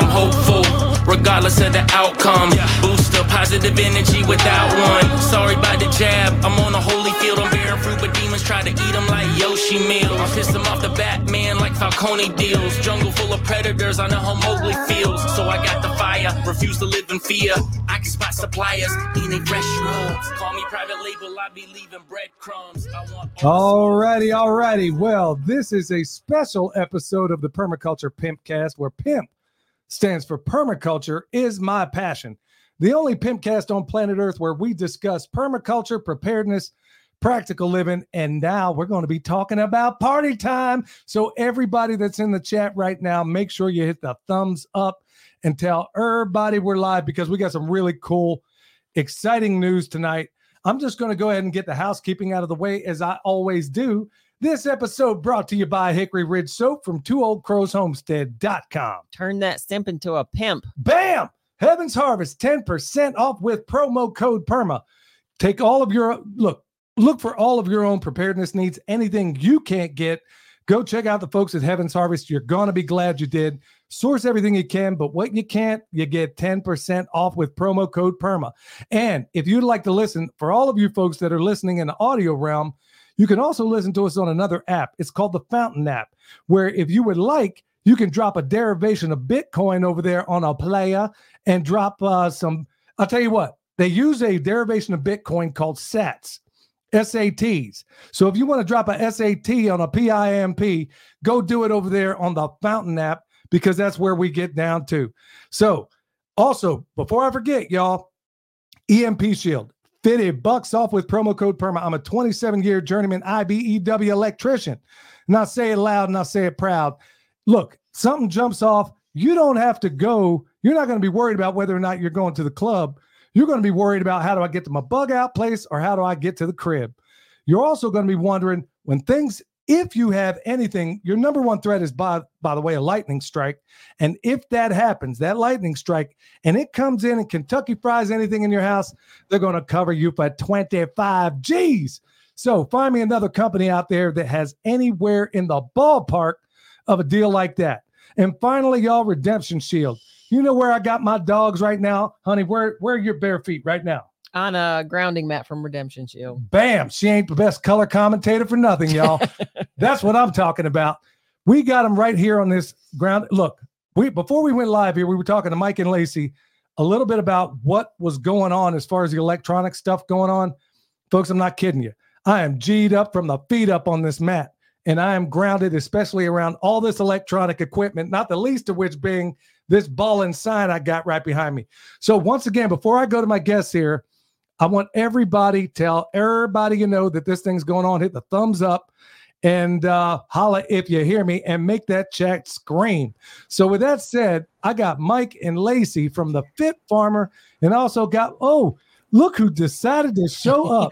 hopeful, regardless of the outcome. Boost the positive energy without one. Sorry about the jab, I'm on a holy field, I'm bearing fruit, but demons try to eat them like Yoshi meals. I pissed them off the Batman like Falcone deals. Jungle full of predators, I know how Mowgli feels. So I got the fire, refuse to live in fear. I can spot suppliers, eating fresh rolls. Call me private label, I be leaving breadcrumbs. Alrighty. Well, this is a special episode of the Permaculture Pimpcast, where PIMP stands for Permaculture is My Passion. The only Pimpcast on planet Earth where we discuss permaculture, preparedness, practical living, and now we're going to be talking about party time. So everybody that's in the chat right now, make sure you hit the thumbs up and tell everybody we're live, because we got some really cool, exciting news tonight. I'm just going to go ahead and get the housekeeping out of the way, as I always do. This episode brought to you by Hickory Ridge Soap from TwoOldCrowsHomestead.com. Turn that simp into a pimp. Bam! Heaven's Harvest, 10% off with promo code PERMA. Take all of your, look for all of your own preparedness needs. Anything you can't get, go check out the folks at Heaven's Harvest. You're going to be glad you did. Source everything you can, but what you can't, you get 10% off with promo code PERMA. And if you'd like to listen, for all of you folks that are listening in the audio realm, you can also listen to us on another app. It's called the Fountain app, where if you would like, you can drop a derivation of Bitcoin over there on a playa and drop some. I'll tell you what, they use a derivation of Bitcoin called SATs. SATs. So if you want to drop a SAT on a PIMP, go do it over there on the Fountain app, because that's where we get down to. So also, before I forget, y'all, EMP Shield, $50 off with promo code PERMA. I'm a 27-year journeyman IBEW electrician. And I say it loud and I say it proud. Look, something jumps off, you don't have to go. You're not going to be worried about whether or not you're going to the club. You're going to be worried about, how do I get to my bug out place, or how do I get to the crib? You're also going to be wondering when things, if you have anything, your number one threat is, by the way, a lightning strike. And if that happens, that lightning strike, and it comes in and Kentucky fries anything in your house, they're going to cover you for 25 G's. So find me another company out there that has anywhere in the ballpark of a deal like that. And finally, y'all, Redemption Shield. You know where I got my dogs right now? Honey, where are your bare feet right now? On a grounding mat from Redemption Shield. Bam. She ain't the best color commentator for nothing, y'all. That's what I'm talking about. We got them right here on this ground. Look, before we went live here, we were talking to Mike and Lacey a little bit about what was going on as far as the electronic stuff going on. Folks, I'm not kidding you. I am G'd up from the feet up on this mat, and I am grounded, especially around all this electronic equipment, not the least of which being this ball and sign I got right behind me. So once again, before I go to my guests here, I want everybody, tell everybody you know that this thing's going on, hit the thumbs up and holla if you hear me, and make that chat scream. So with that said, I got Mike and Lacey from the Fit Farmer, and also got, oh, look who decided to show up.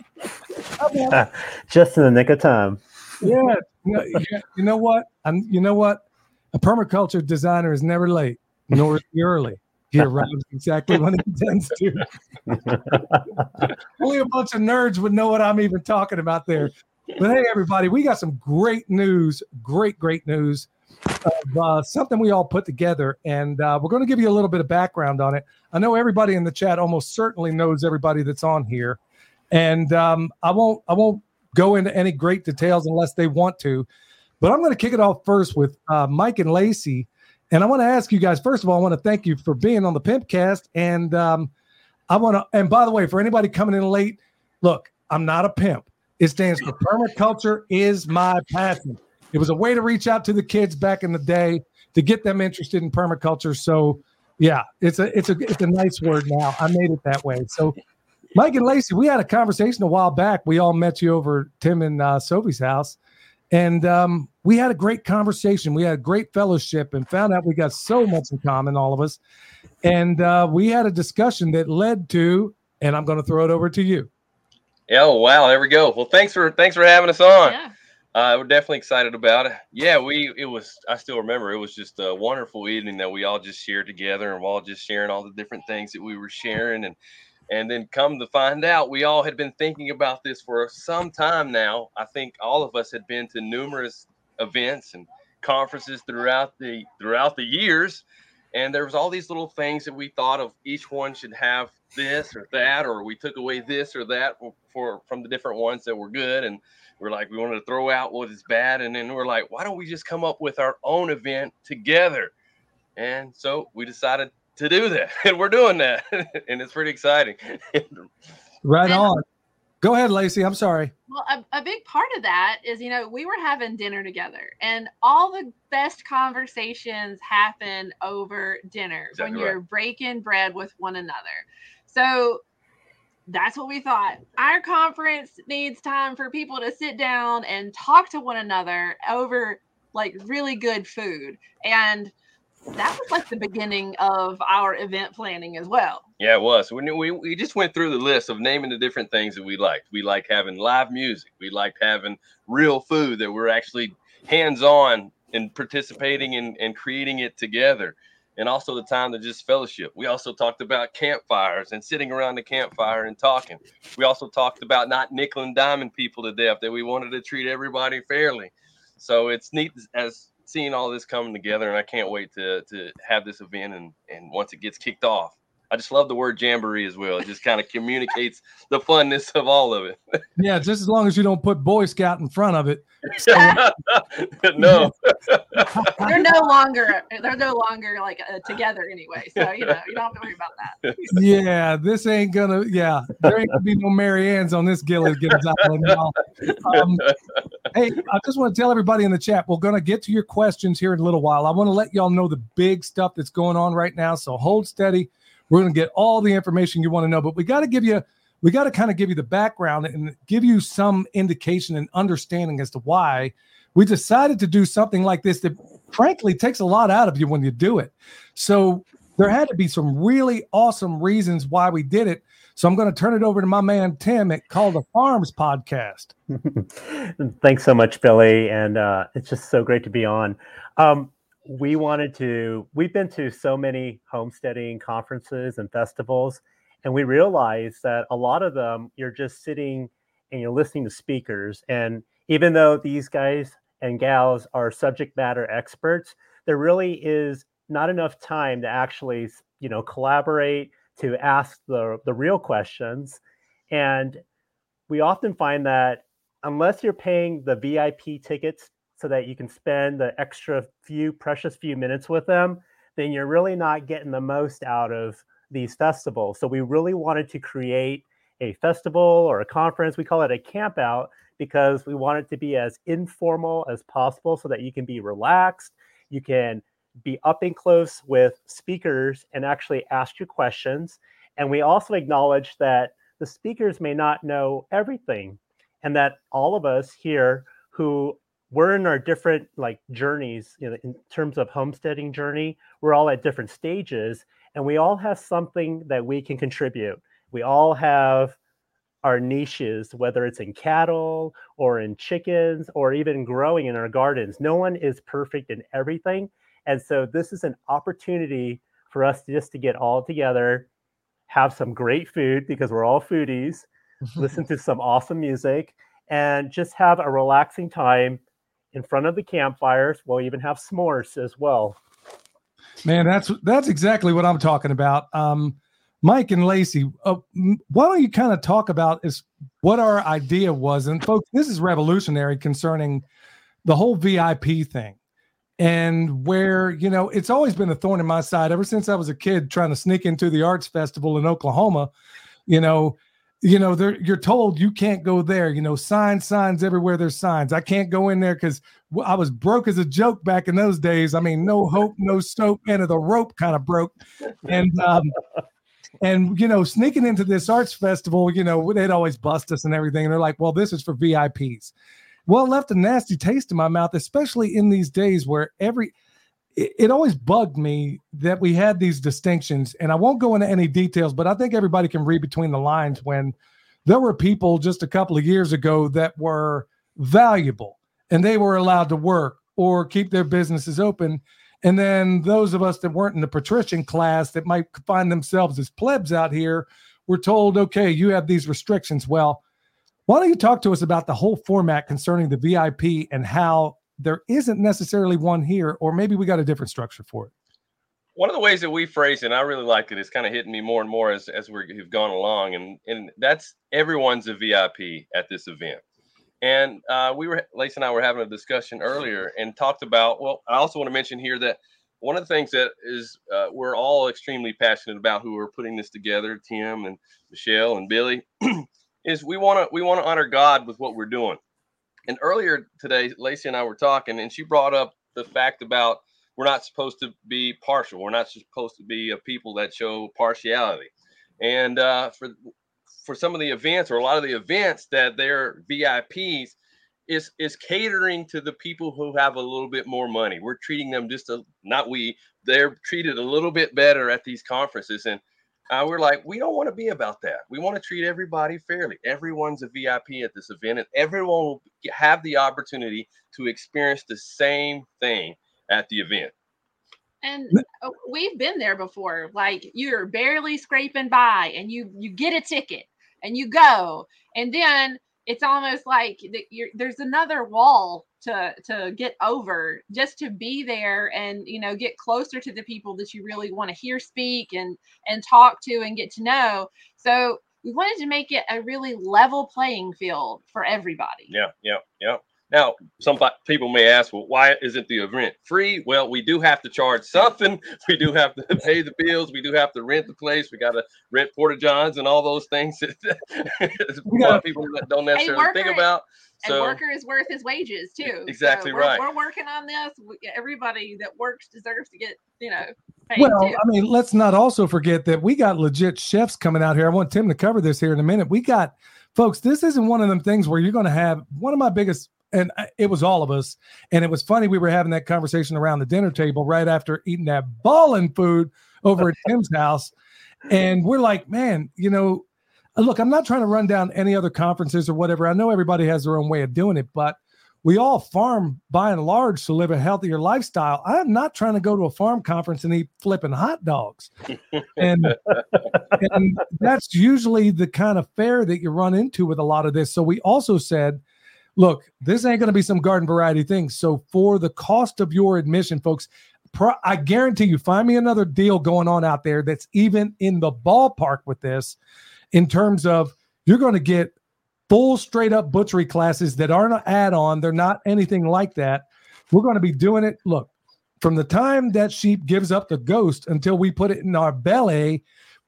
Just in the nick of time. Yeah. You know what? A permaculture designer is never late, nor is he early. He arrives exactly when he intends to. Only a bunch of nerds would know what I'm even talking about there. But hey, everybody, we got some great news, great news of something we all put together, and we're going to give you a little bit of background on it. I know everybody in the chat almost certainly knows everybody that's on here, and I won't go into any great details unless they want to. But I'm going to kick it off first with Mike and Lacey. And I want to ask you guys, first of all, I want to thank you for being on the Pimpcast. And and by the way, for anybody coming in late, look, I'm not a pimp. It stands for Permaculture is My Passion. It was a way to reach out to the kids back in the day to get them interested in permaculture. So yeah, it's a nice word now. I made it that way. So Mike and Lacey, we had a conversation a while back. We all met you over Tim and Sophie's house. And we had a great conversation. We had a great fellowship and found out we got so much in common, all of us. And we had a discussion that led to, and I'm going to throw it over to you. Yeah, oh, wow, there we go. Well, thanks for having us on. Yeah. We're definitely excited about it. Yeah, I still remember, it was just a wonderful evening that we all just shared together, and we're all just sharing all the different things that we were sharing. And then come to find out, we all had been thinking about this for some time now. I think all of us had been to numerous events and conferences throughout the years. And there was all these little things that we thought of. Each one should have this or that, or we took away this or that from the different ones that were good. And we're like, we wanted to throw out what is bad. And then we're like, why don't we just come up with our own event together? And so we decided to do that, and we're doing that. And it's pretty exciting. Right on. Go ahead, Lacey. I'm sorry. Well, a big part of that is, we were having dinner together, and all the best conversations happen over dinner. Exactly. When you're breaking bread with one another. So that's what we thought. Our conference needs time for people to sit down and talk to one another over like really good food. And that was like the beginning of our event planning as well. Yeah, it was. We just went through the list of naming the different things that we liked. We liked having live music. We liked having real food that we're actually hands-on and participating and creating it together. And also the time to just fellowship. We also talked about campfires and sitting around the campfire and talking. We also talked about not nickel and diming people to death, that we wanted to treat everybody fairly. So it's neat as seeing all this coming together, and I can't wait to have this event. And once it gets kicked off, I just love the word jamboree as well. It just kind of communicates the funness of all of it. Yeah, just as long as you don't put Boy Scout in front of it. No, they're no longer like together anyway. So you don't have to worry about that. Yeah, this ain't gonna. Yeah, there ain't gonna be no Mary Ann's on this Gilligan's Island. Hey, I just want to tell everybody in the chat, we're gonna get to your questions here in a little while. I want to let y'all know the big stuff that's going on right now. So hold steady. We're going to get all the information you want to know, but we got to kind of give you the background and give you some indication and understanding as to why we decided to do something like this that frankly takes a lot out of you when you do it. So there had to be some really awesome reasons why we did it. So I'm going to turn it over to my man, Tim, at Call to Farms podcast. Thanks so much, Billy. And it's just so great to be on. We've been to so many homesteading conferences and festivals, and we realized that a lot of them, you're just sitting and you're listening to speakers. And even though these guys and gals are subject matter experts, there really is not enough time to actually, collaborate, to ask the real questions. And we often find that unless you're paying the VIP tickets so that you can spend the extra precious few minutes with them, then you're really not getting the most out of these festivals. So we really wanted to create a festival or a conference. We call it a camp out because we want it to be as informal as possible so that you can be relaxed. You can be up and close with speakers and actually ask your questions. And we also acknowledge that the speakers may not know everything, and that all of us here who we're in our different journeys, in terms of homesteading journey, we're all at different stages, and we all have something that we can contribute. We all have our niches, whether it's in cattle or in chickens or even growing in our gardens. No one is perfect in everything. And so this is an opportunity for us to get all together, have some great food because we're all foodies, listen to some awesome music, and just have a relaxing time in front of the campfires. We'll even have s'mores as well. Man, that's exactly what I'm talking about. Mike and Lacey, why don't you kind of talk about what our idea was? And folks, this is revolutionary concerning the whole VIP thing. And where, it's always been a thorn in my side ever since I was a kid trying to sneak into the arts festival in Oklahoma. You're told you can't go there, signs everywhere. There's signs. I can't go in there because I was broke as a joke back in those days. I mean, no hope, no soap, and the rope kind of broke. And sneaking into this arts festival, they'd always bust us and everything. And they're like, well, this is for VIPs. Well, it left a nasty taste in my mouth, especially in these days where it always bugged me that we had these distinctions. And I won't go into any details, but I think everybody can read between the lines when there were people just a couple of years ago that were valuable and they were allowed to work or keep their businesses open. And then those of us that weren't in the patrician class that might find themselves as plebs out here were told, okay, you have these restrictions. Well, why don't you talk to us about the whole format concerning the VIP and how there isn't necessarily one here, or maybe we got a different structure for it? one of the ways that we phrase it, and I really like it, it's kind of hitting me more and more as we've gone along, and that's everyone's a VIP at this event. And Lacey and I were having a discussion earlier and talked about, well, I also want to mention here that one of the things that is we're all extremely passionate about who are putting this together, Tim and Michelle and Billy, is we want to honor God with what we're doing. And earlier today, Lacey and I were talking, and she brought up the fact about we're not supposed to be partial. We're not supposed to be a people that show partiality. And for some of the events, or a lot of the events that they're VIPs, is catering to the people who have a little bit more money. We're treating them they're treated a little bit better at these conferences. And we're like, we don't want to be about that. We want to treat everybody fairly. Everyone's a VIP at this event, and everyone will have the opportunity to experience the same thing at the event. And we've been there before. Like, you're barely scraping by and you get a ticket and you go, and then it's almost like there's another wall to get over just to be there and, get closer to the people that you really want to hear speak and talk to and get to know. So we wanted to make it a really level playing field for everybody. Yeah. Now, some people may ask, well, why isn't the event free? Well, we do have to charge something. We do have to pay the bills. We do have to rent the place. We got to rent porta-johns and all those things that a lot of people don't necessarily think about. So, and worker is worth his wages too. Exactly, so right. We're working on this. Everybody that works deserves to get, paid well, too. I mean, let's not also forget that we got legit chefs coming out here. I want Tim to cover this here in a minute. We got, folks, this isn't one of them things where you're going to have one of my biggest, and it was all of us. And it was funny. We were having that conversation around the dinner table right after eating that ballin' food over at Tim's house. And we're like, man, look, I'm not trying to run down any other conferences or whatever. I know everybody has their own way of doing it, but we all farm by and large to live a healthier lifestyle. I'm not trying to go to a farm conference and eat flipping hot dogs. And that's usually the kind of fare that you run into with a lot of this. So we also said, look, this ain't going to be some garden variety thing. So for the cost of your admission, folks, I guarantee you, find me another deal going on out there that's even in the ballpark with this in terms of you're going to get full straight up butchery classes that aren't an add-on. They're not anything like that. We're going to be doing it. Look, from the time that sheep gives up the ghost until we put it in our belly,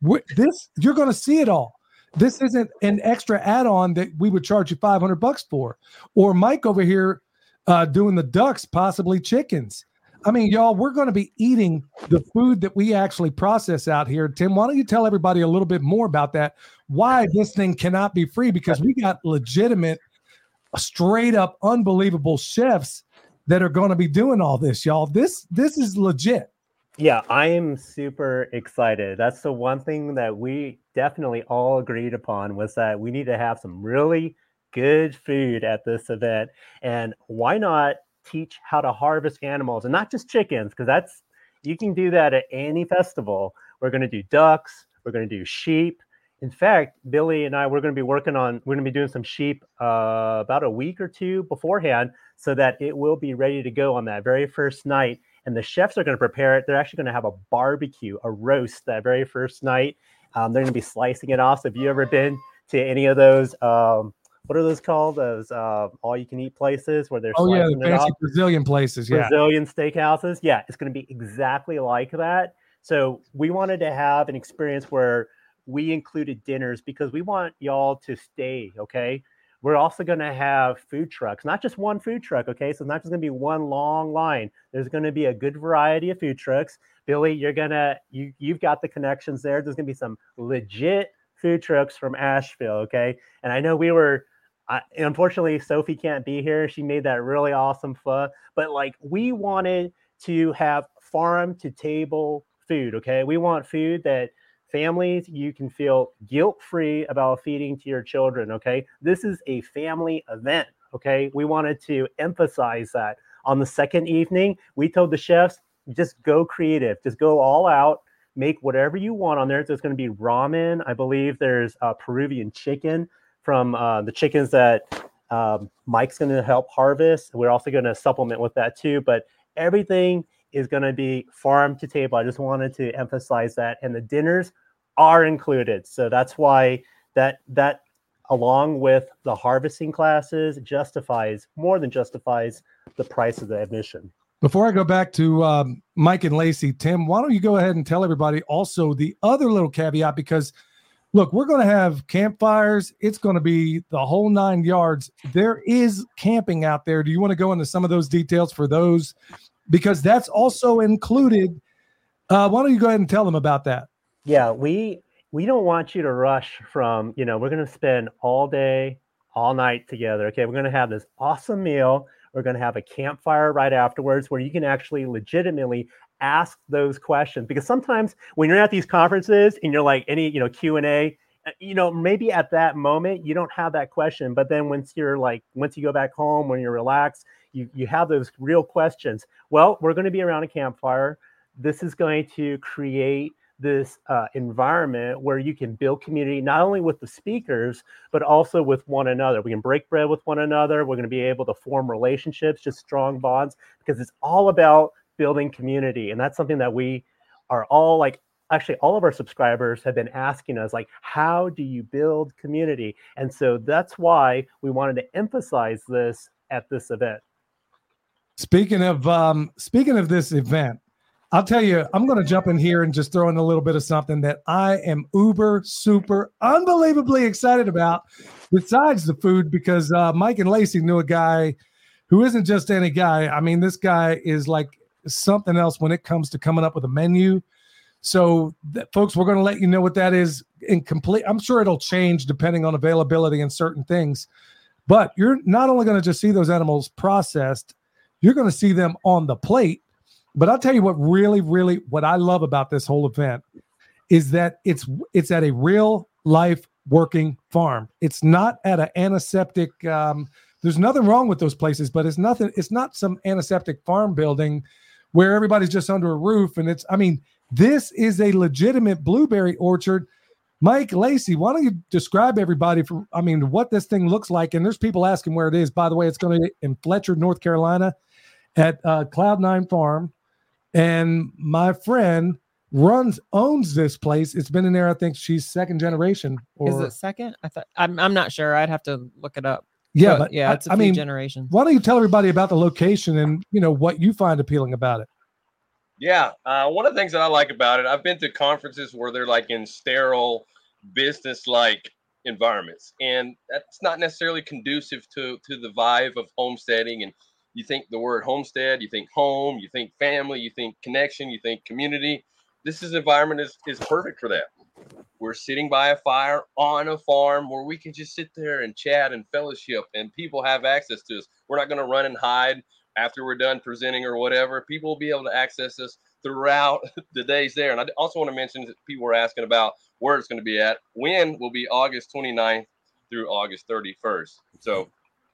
you're going to see it all. This isn't an extra add-on that we would charge you $500 for, or Mike over here doing the ducks, possibly chickens. I mean, y'all, we're going to be eating the food that we actually process out here. Tim, why don't you tell everybody a little bit more about that? Why this thing cannot be free? Because we got legitimate, straight up, unbelievable chefs that are going to be doing all this, y'all. This is legit. Yeah, I am super excited. That's the one thing that we definitely all agreed upon, was that we need to have some really good food at this event. And why not teach how to harvest animals, and not just chickens, because you can do that at any festival. We're going to do ducks. We're going to do sheep. In fact, Billy and I, we're going to be doing some sheep about a week or two beforehand, so that it will be ready to go on that very first night. And the chefs are going to prepare it. They're actually going to have a barbecue, a roast that very first night. They're going to be slicing it off. So if you ever been to any of those, what are those called? Those all-you-can-eat places where they're slicing the fancy Brazilian places, Brazilian steakhouses. Yeah, it's going to be exactly like that. So we wanted to have an experience where we included dinners because we want y'all to stay, okay? We're also going to have food trucks, not just one food truck, okay? So it's not just going to be one long line. There's going to be a good variety of food trucks. Billy, you've got the connections there. There's going to be some legit food trucks from Asheville, okay? And I know unfortunately, Sophie can't be here. She made that really awesome pho. But we wanted to have farm to table food, okay? We want food that families, you can feel guilt-free about feeding to your children, okay? This is a family event, okay? We wanted to emphasize that. On the second evening, we told the chefs, just go creative, just go all out, make whatever you want on there. There's going to be ramen. I believe there's Peruvian chicken from the chickens that Mike's going to help harvest. We're also going to supplement with that too, but everything is going to be farm to table. I just wanted to emphasize that. And the dinners are included. So that's why that along with the harvesting classes more than justifies the price of the admission. Before I go back to Mike and Lacey, Tim, why don't you go ahead and tell everybody also the other little caveat, because look, we're going to have campfires. It's going to be the whole 9 yards. There is camping out there. Do you want to go into some of those details for those? Because that's also included. Why don't you go ahead and tell them about that? Yeah, we don't want you to rush from, we're going to spend all day, all night together. Okay, we're going to have this awesome meal. We're going to have a campfire right afterwards where you can actually legitimately ask those questions. Because sometimes when you're at these conferences and you're like any, Q&A, maybe at that moment you don't have that question. But then once you go back home, when you're relaxed, you have those real questions. Well, we're going to be around a campfire. This is going to create this environment where you can build community, not only with the speakers, but also with one another. We can break bread with one another. We're going to be able to form relationships, just strong bonds, because it's all about building community. And that's something that we are all actually all of our subscribers have been asking us, how do you build community? And so that's why we wanted to emphasize this at this event. Speaking of this event, I'll tell you, I'm going to jump in here and just throw in a little bit of something that I am uber, super, unbelievably excited about besides the food, because Mike and Lacey knew a guy who isn't just any guy. I mean, this guy is like something else when it comes to coming up with a menu. So, folks, we're going to let you know what that is in complete. I'm sure it'll change depending on availability and certain things. But you're not only going to just see those animals processed, you're going to see them on the plate. But I'll tell you what what I love about this whole event is that it's at a real life working farm. It's not at an antiseptic. There's nothing wrong with those places, but it's not some antiseptic farm building where everybody's just under a roof. And this is a legitimate blueberry orchard. Mike, Lacey, why don't you describe everybody what this thing looks like? And there's people asking where it is. By the way, it's going to be in Fletcher, North Carolina at Cloud9 Farm. And my friend owns this place. It's been in there. I think she's second generation. Is it second? I'm not sure. I'd have to look it up. Yeah, but it's a few generations. Why don't you tell everybody about the location and what you find appealing about it? Yeah, one of the things that I like about it, I've been to conferences where they're in sterile, business-like environments, and that's not necessarily conducive to the vibe of homesteading. And you think the word homestead, you think home, you think family, you think connection, you think community. This environment is perfect for that. We're sitting by a fire on a farm where we can just sit there and chat and fellowship, and people have access to us. We're not going to run and hide after we're done presenting or whatever. People will be able to access us throughout the days there. And I also want to mention that people were asking about where it's going to be at. When will be August 29th through August 31st. So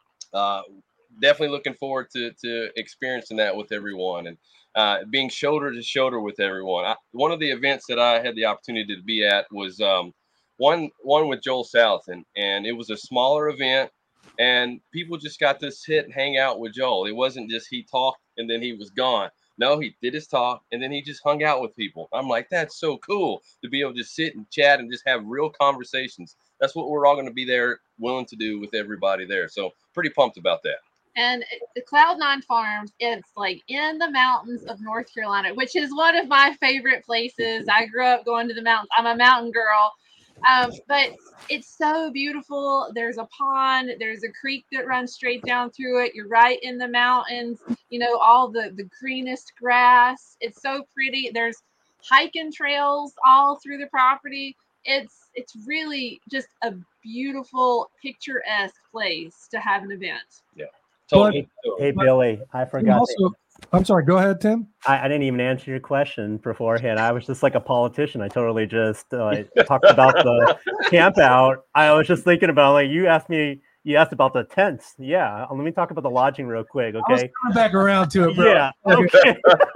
definitely looking forward to experiencing that with everyone and being shoulder to shoulder with everyone. One of the events that I had the opportunity to be at was one with Joel South, and it was a smaller event, and people just got to sit and hang out with Joel. It wasn't just he talked and then he was gone. No, he did his talk and then he just hung out with people. I'm like, that's so cool to be able to sit and chat and just have real conversations. That's what we're all going to be there willing to do with everybody there. So pretty pumped about that. And the Cloud9 Farms, it's in the mountains of North Carolina, which is one of my favorite places. I grew up going to the mountains. I'm a mountain girl. But it's so beautiful. There's a pond. There's a creek that runs straight down through it. You're right in the mountains. All the greenest grass. It's so pretty. There's hiking trails all through the property. It's really just a beautiful, picturesque place to have an event. Yeah. Hey, Billy, I forgot. I'm sorry. Go ahead, Tim. I didn't even answer your question beforehand. I was just like a politician. I totally just talked about the camp out. I was just thinking about you asked about the tents. Yeah. Let me talk about the lodging real quick. Okay. I was coming back around to it, bro. Yeah. Okay.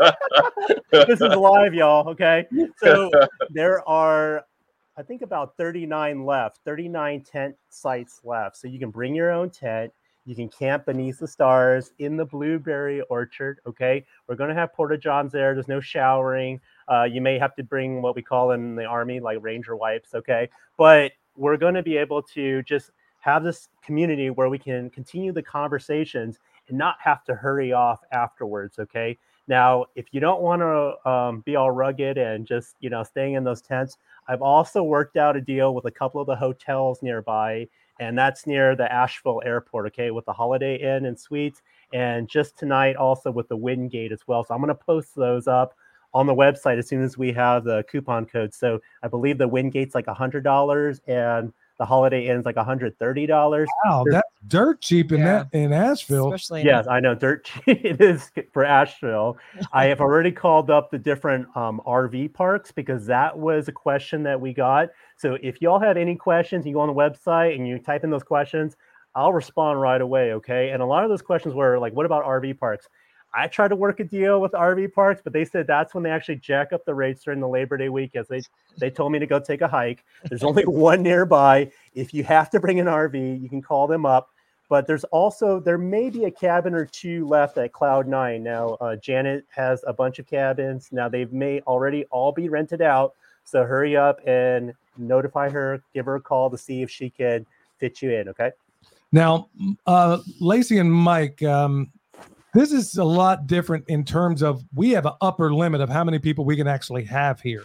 This is live, y'all. Okay. So there are, I think, about 39 tent sites left. So you can bring your own tent. You can camp beneath the stars in the blueberry orchard. Okay, we're going to have porta johns there. There's no showering. You may have to bring what we call in the Army like Ranger wipes. Okay, but we're going to be able to just have this community where we can continue the conversations and not have to hurry off afterwards. Okay. Now, if you don't want to be all rugged and just, staying in those tents, I've also worked out a deal with a couple of the hotels nearby, and that's near the Asheville airport, okay, with the Holiday Inn and Suites, and just tonight also with the Wingate as well. So I'm going to post those up on the website as soon as we have the coupon code. So I believe the Wingate's like $100 and the Holiday Inn's like $130. Wow, that's dirt cheap in Asheville. Especially yes, I know, dirt cheap it is for Asheville. I have already called up the different RV parks because that was a question that we got. So if y'all have any questions, you go on the website and you type in those questions, I'll respond right away, okay? And a lot of those questions were like, what about RV parks? I tried to work a deal with RV parks, but they said that's when they actually jack up the rates during the Labor Day week, as they told me to go take a hike. There's only one nearby. If you have to bring an RV, you can call them up. But there may be a cabin or two left at Cloud9. Now, Janet has a bunch of cabins. Now, they may already all be rented out. So hurry up and notify her, give her a call to see if she can fit you in, okay? Now, Lacey and Mike, this is a lot different in terms of we have an upper limit of how many people we can actually have here.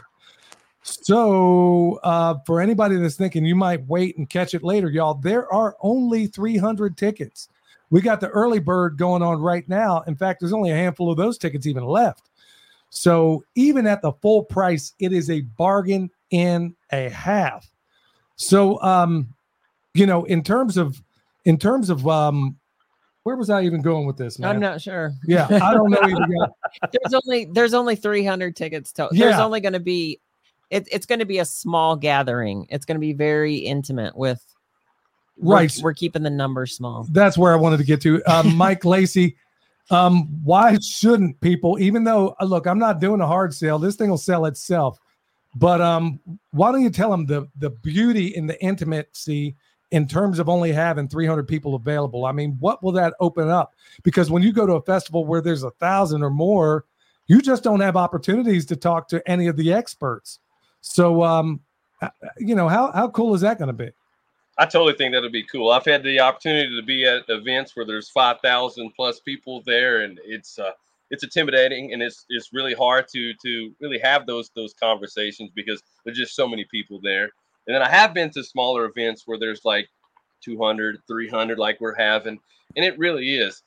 So for anybody that's thinking you might wait and catch it later, y'all, there are only 300 tickets. We got the early bird going on right now. In fact, there's only a handful of those tickets even left. So even at the full price, it is a bargain and a half. So, in terms of where was I even going with this, man? I'm not sure. Yeah, I don't know either. There's only 300 tickets total. Yeah. There's only going to be it's going to be a small gathering. It's going to be very intimate with right. We're keeping the numbers small. That's where I wanted to get to. Mike, Lacey, why shouldn't people, even though look, I'm not doing a hard sale, this thing will sell itself. But why don't you tell them the beauty and the intimacy in terms of only having 300 people available? I mean, what will that open up? Because when you go to a festival where there's 1,000 or more, you just don't have opportunities to talk to any of the experts. So, how cool is that going to be? I totally think that'll be cool. I've had the opportunity to be at events where there's 5,000 plus people there, and it's intimidating, and it's really hard to really have those conversations because there's just so many people there. And then I have been to smaller events where there's like 200, 300 like we're having, and it really is.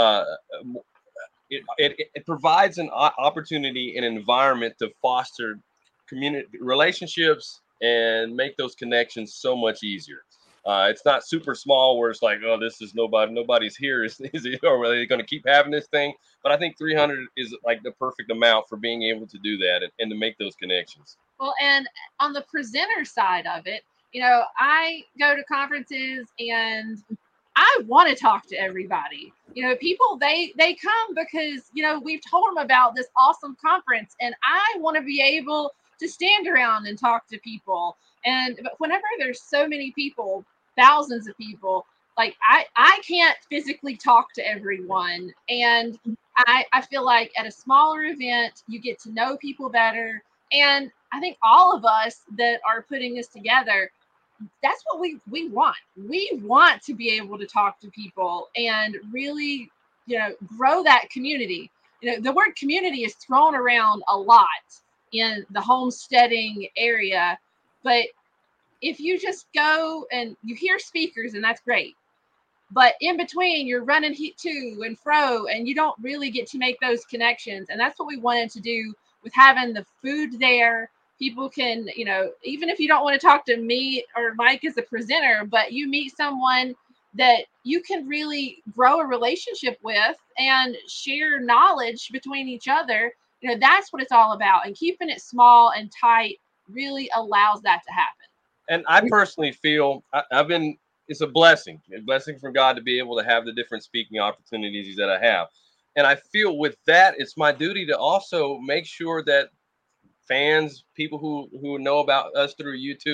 It provides an opportunity and environment to foster community relationships and make those connections so much easier. It's not super small where it's like, oh, this is nobody's here. Is it, or are they going to keep having this thing? But I think 300 is like the perfect amount for being able to do that and to make those connections. Well, and on the presenter side of it, I go to conferences and I want to talk to everybody. People, they come because, we've told them about this awesome conference, and I want to be able to stand around and talk to people. But whenever there's so many people, thousands of people, like I can't physically talk to everyone. And I feel like at a smaller event, you get to know people better. And I think all of us that are putting this together, that's what we want. We want to be able to talk to people and really, grow that community. The word community is thrown around a lot in the homesteading area, but if you just go and you hear speakers, and that's great, but in between you're running to and fro, and you don't really get to make those connections. And that's what we wanted to do with having the food there. People can, even if you don't want to talk to me or Mike as a presenter, but you meet someone that you can really grow a relationship with and share knowledge between each other. That's what it's all about. And keeping it small and tight really allows that to happen. And I personally feel it's a blessing from God to be able to have the different speaking opportunities that I have. And I feel with that, it's my duty to also make sure that fans, people who know about us through YouTube,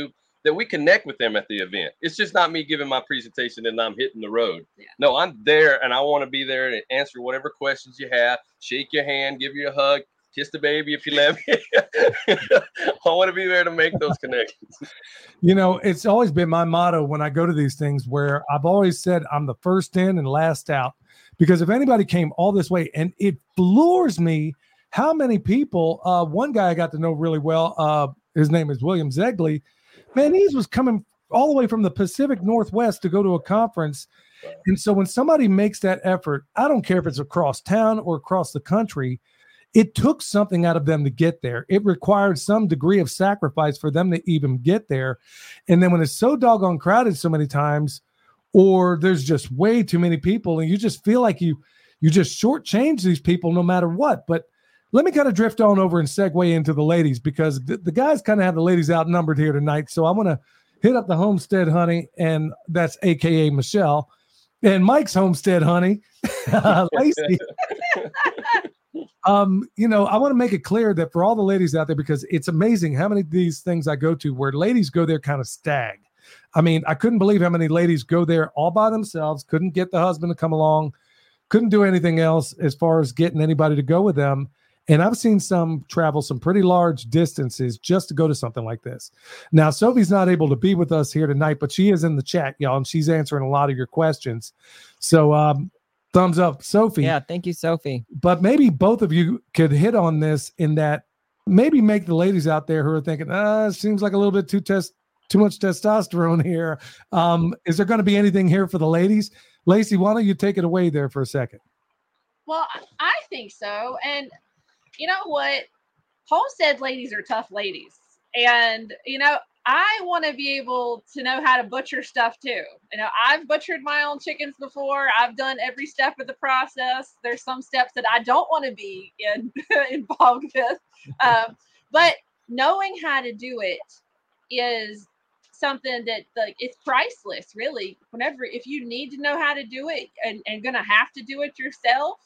that we connect with them at the event. It's just not me giving my presentation and I'm hitting the road. Yeah. No, I'm there and I want to be there and answer whatever questions you have, shake your hand, give you a hug, kiss the baby if you let me. I want to be there to make those connections. You know, it's always been my motto when I go to these things, where I've always said I'm the first in and last out, because if anybody came all this way, and it floors me how many people, one guy I got to know really well, his name is William Zegley. Man, he was coming all the way from the Pacific Northwest to go to a conference. And so when somebody makes that effort, I don't care if it's across town or across the country, it took something out of them to get there. It required some degree of sacrifice for them to even get there. And then when it's so doggone crowded so many times, or there's just way too many people, and you just feel like you just shortchange these people no matter what. But let me kind of drift on over and segue into the ladies, because the guys kind of have the ladies outnumbered here tonight. So I want to hit up the homestead honey, and that's AKA Michelle, and Mike's homestead honey, Lacey. You know, I want to make it clear that for all the ladies out there, because it's amazing how many of these things I go to where ladies go there kind of stag. I mean, I couldn't believe how many ladies go there all by themselves, couldn't get the husband to come along, couldn't do anything else as far as getting anybody to go with them. And I've seen some travel some pretty large distances just to go to something like this. Now, Sophie's not able to be with us here tonight, but she is in the chat, y'all, and she's answering a lot of your questions. So thumbs up, Sophie. Yeah, thank you, Sophie. But maybe both of you could hit on this, in that maybe make the ladies out there who are thinking, it seems like a little bit too much testosterone here. Is there going to be anything here for the ladies? Lacey, why don't you take it away there for a second? Well, I think so. And you know what? Homestead ladies are tough ladies. And, you know, I want to be able to know how to butcher stuff too. You know, I've butchered my own chickens before. I've done every step of the process. There's some steps that I don't want to be involved with. But knowing how to do it is something that it's priceless, really. If you need to know how to do it and going to have to do it yourself,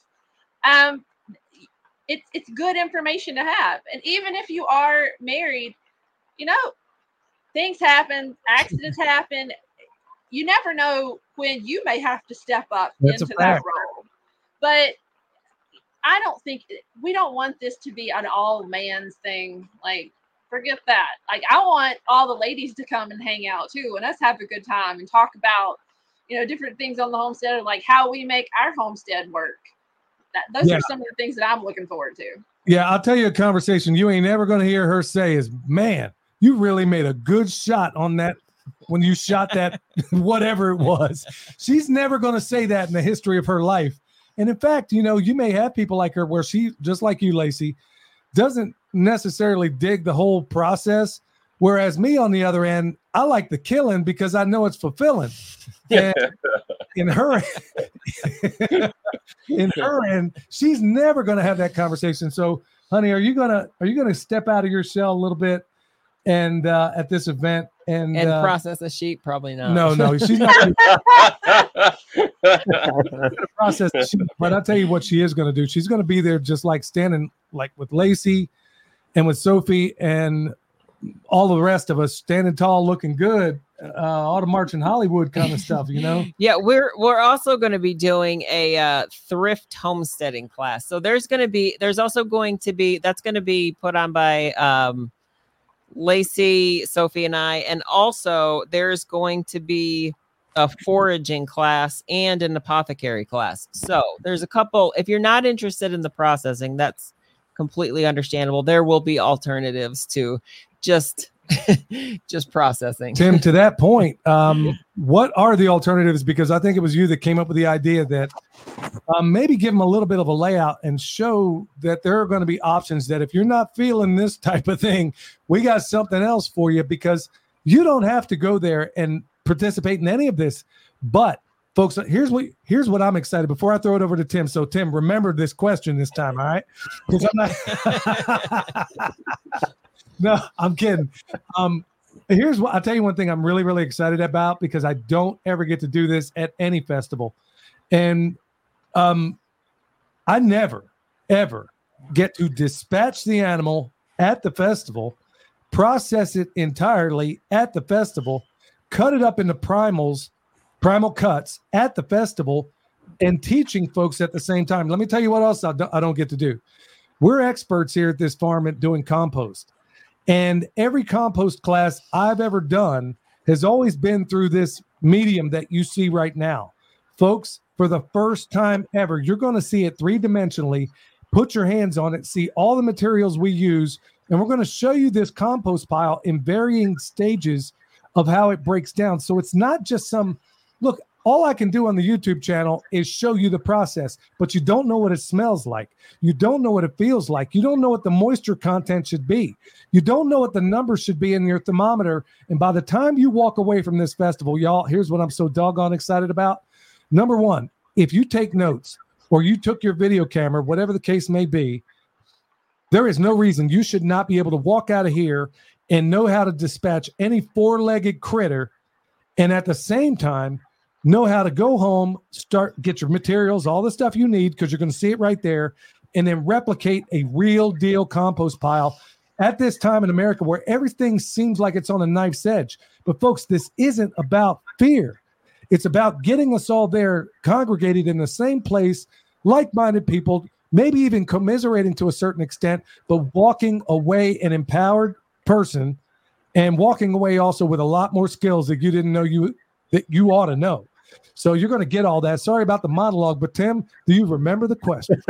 it's good information to have. And even if you are married, you know, things happen, accidents happen. You never know when you may have to step up into that role. But I don't think we don't want this to be an all man's thing. Like, forget that. Like, I want all the ladies to come and hang out too, and us have a good time and talk about, you know, different things on the homestead, like how we make our homestead work. Those are some of the things that I'm looking forward to. Yeah, I'll tell you a conversation you ain't never going to hear her say is, man, you really made a good shot on that when you shot that, whatever it was. She's never going to say that in the history of her life. And in fact, you know, you may have people like her where she, just like you, Lacey, doesn't necessarily dig the whole process. Whereas me, on the other end, I like the killing because I know it's fulfilling. And in her end, she's never going to have that conversation. So, honey, are you gonna step out of your shell a little bit and at this event and process a sheep? Probably not. No, she's not gonna process the sheep. But I'll tell you what she is going to do. She's going to be there just like standing like with Lacey and with Sophie and all the rest of us, standing tall, looking good, all the March in Hollywood kind of stuff, you know? Yeah, we're also going to be doing a thrift homesteading class. So that's going to be put on by Lacey, Sophie, and I. And also there's going to be a foraging class and an apothecary class. So there's a couple. If you're not interested in the processing, that's completely understandable. There will be alternatives to just processing. Tim, to that point, what are the alternatives? Because I think it was you that came up with the idea that maybe give them a little bit of a layout and show that there are going to be options, that if you're not feeling this type of thing, we got something else for you, because you don't have to go there and participate in any of this. But folks, here's what I'm excited before I throw it over to Tim. So Tim, remember this question this time, all right? Because I'm not No, I'm kidding. Here's what I'll tell you. One thing I'm really, really excited about, because I don't ever get to do this at any festival. And I never, ever get to dispatch the animal at the festival process it entirely at the festival, cut it up into primal cuts at the festival, and teaching folks at the same time. Let me tell you what else I don't get to do. We're experts here at this farm at doing compost. And every compost class I've ever done has always been through this medium that you see right now. Folks, for the first time ever, you're going to see it three-dimensionally. Put your hands on it, see all the materials we use, and we're going to show you this compost pile in varying stages of how it breaks down. So it's not just some, look, all I can do on the YouTube channel is show you the process, but you don't know what it smells like. You don't know what it feels like. You don't know what the moisture content should be. You don't know what the numbers should be in your thermometer. And by the time you walk away from this festival, y'all, here's what I'm so doggone excited about. Number one, if you take notes or you took your video camera, whatever the case may be, there is no reason you should not be able to walk out of here and know how to dispatch any four-legged critter, and at the same time, know how to go home, get your materials, all the stuff you need, because you're going to see it right there, and then replicate a real deal compost pile at this time in America where everything seems like it's on a knife's edge. But folks, this isn't about fear. It's about getting us all there, congregated in the same place, like-minded people, maybe even commiserating to a certain extent, but walking away an empowered person and walking away also with a lot more skills that you didn't know that you ought to know. So you're going to get all that. Sorry about the monologue, but Tim, do you remember the question?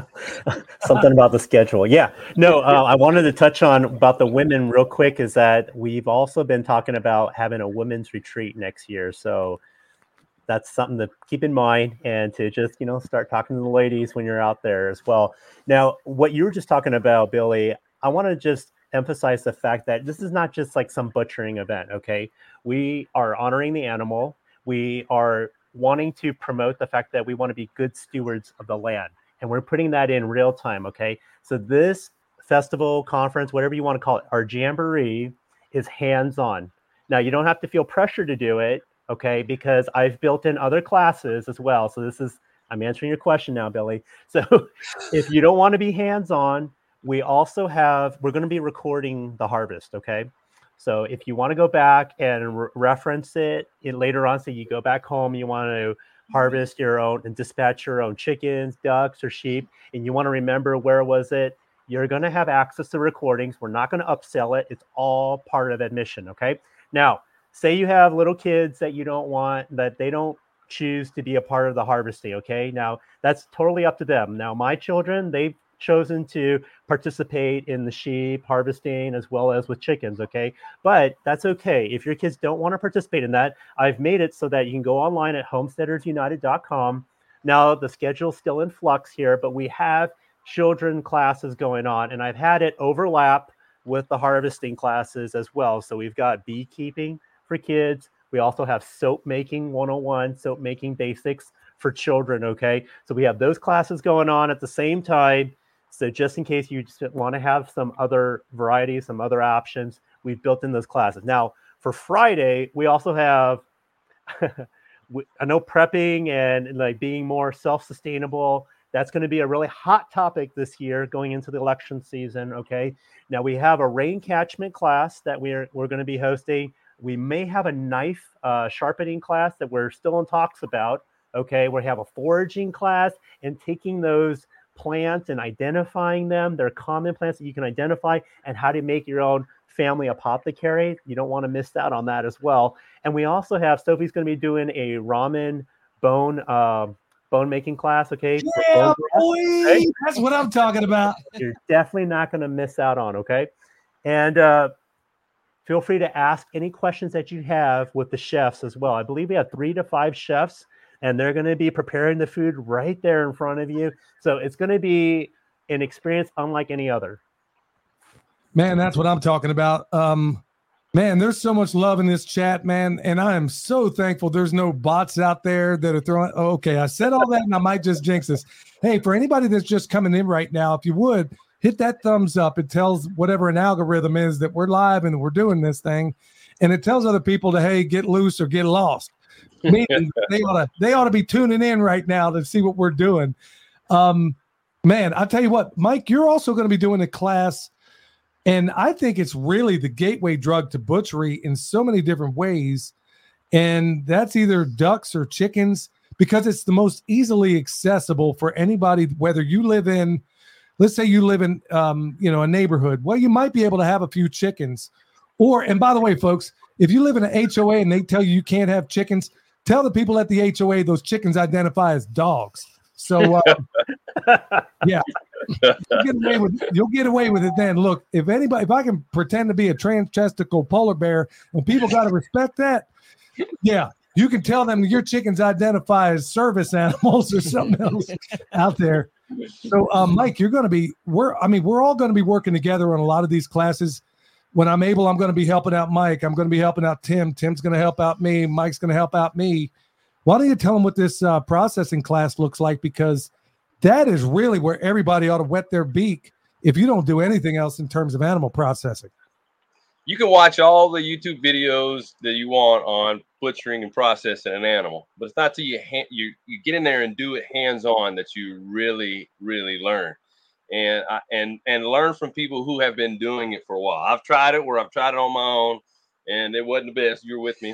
Something about the schedule. Yeah. No, I wanted to touch on about the women real quick, is that we've also been talking about having a women's retreat next year. So that's something to keep in mind, and to just, start talking to the ladies when you're out there as well. Now, what you were just talking about, Billy, I want to just emphasize the fact that this is not just like some butchering event. Okay. We are honoring the animal. We are wanting to promote the fact that we want to be good stewards of the land, and we're putting that in real time. Okay. So this festival, conference, whatever you want to call it, our jamboree is hands-on. Now, you don't have to feel pressure to do it. Okay. Because I've built in other classes as well. So I'm answering your question now, Billy. So if you don't want to be hands-on, we're going to be recording the harvest. Okay. So if you want to go back and reference it later on, so you go back home, you want to harvest your own and dispatch your own chickens, ducks, or sheep, and you want to remember where was it, you're going to have access to recordings. We're not going to upsell it. It's all part of admission. Okay. Now, say you have little kids that you don't want, that they don't choose to be a part of the harvesting. Okay. Now that's totally up to them. Now, my children, they've chosen to participate in the sheep harvesting as well as with chickens. Okay. But that's okay. If your kids don't want to participate in that, I've made it so that you can go online at homesteadersunited.com. Now, the schedule's still in flux here, but we have children classes going on, and I've had it overlap with the harvesting classes as well. So we've got beekeeping for kids. We also have soap making 101, soap making basics for children. Okay. So we have those classes going on at the same time. So just in case you just want to have some other varieties, some other options, we've built in those classes. Now, for Friday, we also have, I know prepping and like being more self-sustainable, that's going to be a really hot topic this year going into the election season. Okay. Now we have a rain catchment class that we're going to be hosting. We may have a knife sharpening class that we're still in talks about. Okay. We have a foraging class, and taking those plants and identifying them. They're common plants that you can identify, and how to make your own family apothecary. You don't want to miss out on that as well. And we also have, Sophie's going to be doing a ramen bone making class. Okay. Yeah, boy. Okay? That's what I'm talking about. You're definitely not going to miss out on. Okay. And feel free to ask any questions that you have with the chefs as well. I believe we have 3 to 5 chefs, and they're going to be preparing the food right there in front of you. So it's going to be an experience unlike any other. Man, that's what I'm talking about. Man, there's so much love in this chat, man. And I am so thankful there's no bots out there that are throwing. Oh, okay, I said all that and I might just jinx this. Hey, for anybody that's just coming in right now, if you would, hit that thumbs up. It tells whatever an algorithm is that we're live and we're doing this thing. And it tells other people to, hey, get loose or get lost. Meaning they ought to be tuning in right now to see what we're doing. Man, I'll tell you what, Mike, you're also going to be doing a class, And I think it's really the gateway drug to butchery in so many different ways. And that's either ducks or chickens, because it's the most easily accessible for anybody, whether you live in, let's say you live in, a neighborhood. Well, you might be able to have a few chickens. And by the way, folks, if you live in an HOA and they tell you can't have chickens, tell the people at the HOA those chickens identify as dogs. So, yeah, you'll get away with it then. Look, if I can pretend to be a trans-testicle polar bear and people got to respect that, yeah, you can tell them your chickens identify as service animals or something else out there. So, Mike, we're all going to be working together on a lot of these classes. When I'm able, I'm going to be helping out Mike. I'm going to be helping out Tim. Tim's going to help out me. Mike's going to help out me. Why don't you tell them what this processing class looks like? Because that is really where everybody ought to wet their beak if you don't do anything else in terms of animal processing. You can watch all the YouTube videos that you want on butchering and processing an animal, but it's not till you get in there and do it hands-on that you really, really learn. And learn from people who have been doing it for a while. I've tried it on my own, and it wasn't the best. You're with me.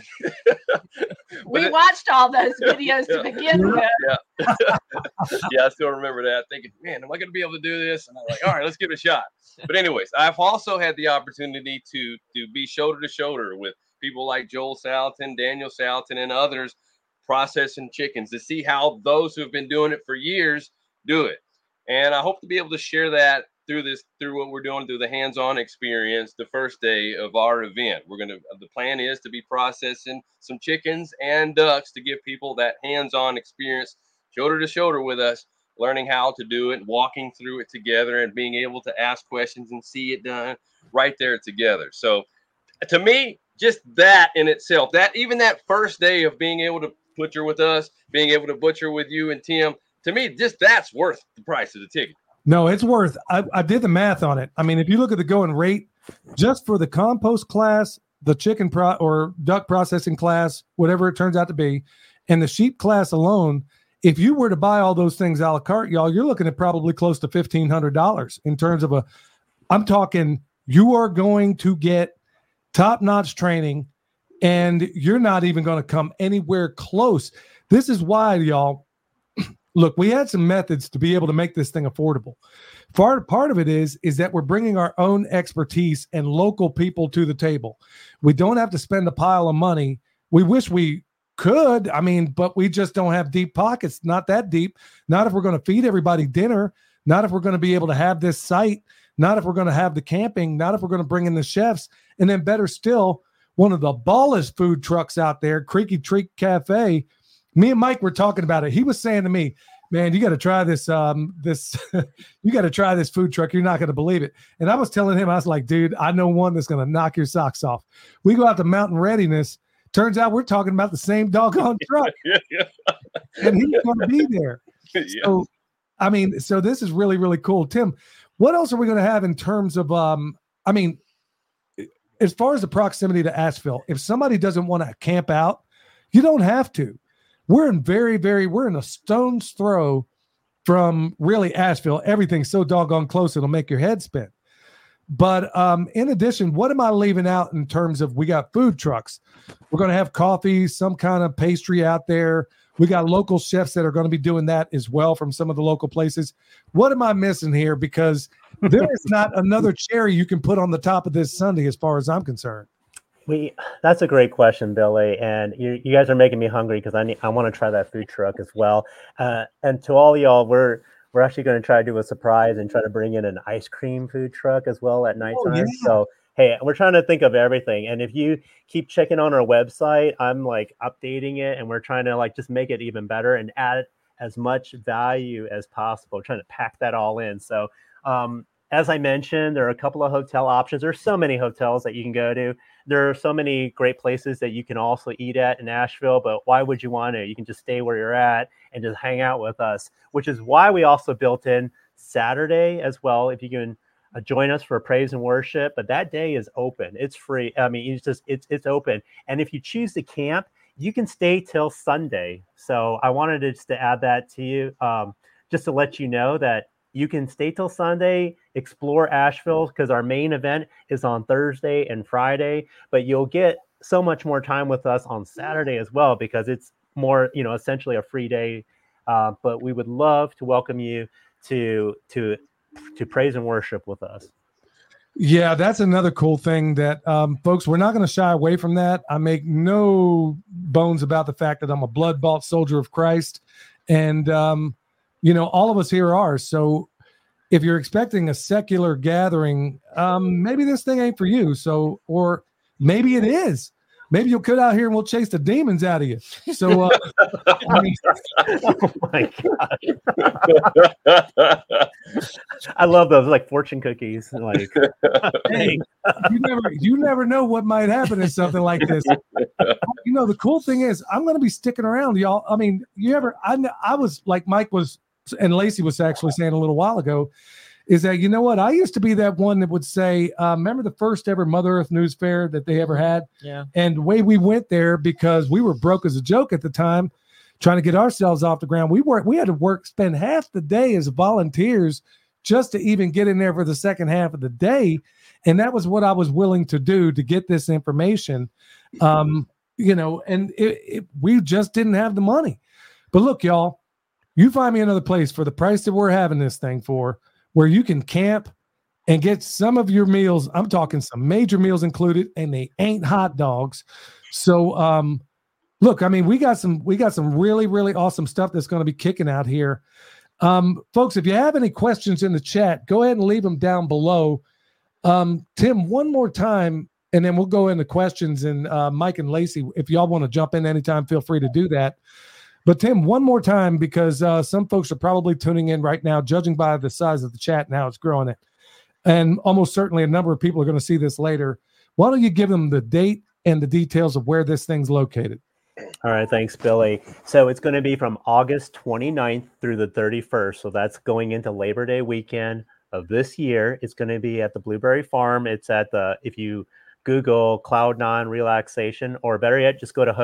We watched all those videos to begin with. Yeah. Yeah, I still remember that, thinking, man, am I going to be able to do this? And I'm like, all right, let's give it a shot. But anyways, I've also had the opportunity to be shoulder to shoulder with people like Joel Salatin, Daniel Salatin, and others processing chickens to see how those who have been doing it for years do it. And I hope to be able to share that through what we're doing, through the hands-on experience, the first day of our event. The plan is to be processing some chickens and ducks to give people that hands-on experience, shoulder to shoulder with us, learning how to do it, walking through it together, and being able to ask questions and see it done right there together. So to me, just that in itself, that first day of being able to butcher with us, being able to butcher with you and Tim, to me, just that's worth the price of the ticket. No, it's worth. I did the math on it. I mean, if you look at the going rate, just for the compost class, the chicken or duck processing class, whatever it turns out to be, and the sheep class alone, if you were to buy all those things a la carte, y'all, you're looking at probably close to $1,500 in terms of I'm talking, you are going to get top-notch training, and you're not even going to come anywhere close. This is why, y'all. Look, we had some methods to be able to make this thing affordable. Part of it is that we're bringing our own expertise and local people to the table. We don't have to spend a pile of money. We wish we could, but we just don't have deep pockets, not that deep. Not if we're going to feed everybody dinner, not if we're going to be able to have this site, not if we're going to have the camping, not if we're going to bring in the chefs, and then better still, one of the ballest food trucks out there, Creaky Treat Cafe. Me and Mike were talking about it. He was saying to me, man, you got to try this, you got to try this food truck. You're not going to believe it. And I was telling him, I was like, dude, I know one that's going to knock your socks off. We go out to Mountain Readiness. Turns out we're talking about the same doggone truck. And he's going to be there. Yeah. So this is really, really cool. Tim, what else are we going to have in terms of, as far as the proximity to Asheville, if somebody doesn't want to camp out, you don't have to. We're in a stone's throw from really Asheville. Everything's so doggone close, it'll make your head spin. But in addition, what am I leaving out in terms of, we got food trucks. We're going to have coffee, some kind of pastry out there. We got local chefs that are going to be doing that as well from some of the local places. What am I missing here? Because there is not another cherry you can put on the top of this sundae as far as I'm concerned. That's a great question, Billy, and you guys are making me hungry because I want to try that food truck as well. And to all y'all, we're actually going to try to do a surprise and try to bring in an ice cream food truck as well at nighttime. Oh, yeah. So hey, we're trying to think of everything. And if you keep checking on our website, I'm like updating it, and we're trying to like just make it even better and add as much value as possible. We're trying to pack that all in. So as I mentioned, there are a couple of hotel options. There's so many hotels that you can go to. There are so many great places that you can also eat at in Asheville, but why would you want to? You can just stay where you're at and just hang out with us, which is why we also built in Saturday as well. If you can join us for praise and worship, but that day is open. It's free. I mean, it's open. And if you choose to camp, you can stay till Sunday. So I wanted just to add that to you, just to let you know that you can stay till Sunday, explore Asheville, because our main event is on Thursday and Friday, but you'll get so much more time with us on Saturday as well, because it's more, essentially a free day. But we would love to welcome you to praise and worship with us. Yeah, that's another cool thing that, folks, we're not going to shy away from that. I make no bones about the fact that I'm a blood-bought soldier of Christ. And, all of us here are. So if you're expecting a secular gathering, maybe this thing ain't for you. So, or maybe it is. Maybe you'll cut out here and we'll chase the demons out of you. So, oh my gosh. I love those, like fortune cookies. Like, hey, you never know what might happen in something like this. The cool thing is, I'm going to be sticking around, y'all. I mean, I was like Mike was, and Lacey was actually saying a little while ago, is that, you know what? I used to be that one that would say, remember the first ever Mother Earth News Fair that they ever had? Yeah. And the way we went there, because we were broke as a joke at the time, trying to get ourselves off the ground. We had to spend half the day as volunteers just to even get in there for the second half of the day. And that was what I was willing to do to get this information. And we just didn't have the money. But look, y'all, you find me another place for the price that we're having this thing for, where you can camp and get some of your meals. I'm talking some major meals included, and they ain't hot dogs. So, look, I mean, we got some really, really awesome stuff that's going to be kicking out here. Folks, if you have any questions in the chat, go ahead and leave them down below. Tim, one more time, and then we'll go into questions. And Mike and Lacey, if y'all want to jump in anytime, feel free to do that. But Tim, one more time, because some folks are probably tuning in right now, judging by the size of the chat and how it's growing it. And almost certainly a number of people are going to see this later. Why don't you give them the date and the details of where this thing's located? All right, thanks, Billy. So it's going to be from August 29th through the 31st. So that's going into Labor Day weekend of this year. It's going to be at the Blueberry Farm. It's at if you Google Cloud9 Relaxation, or better yet, just go to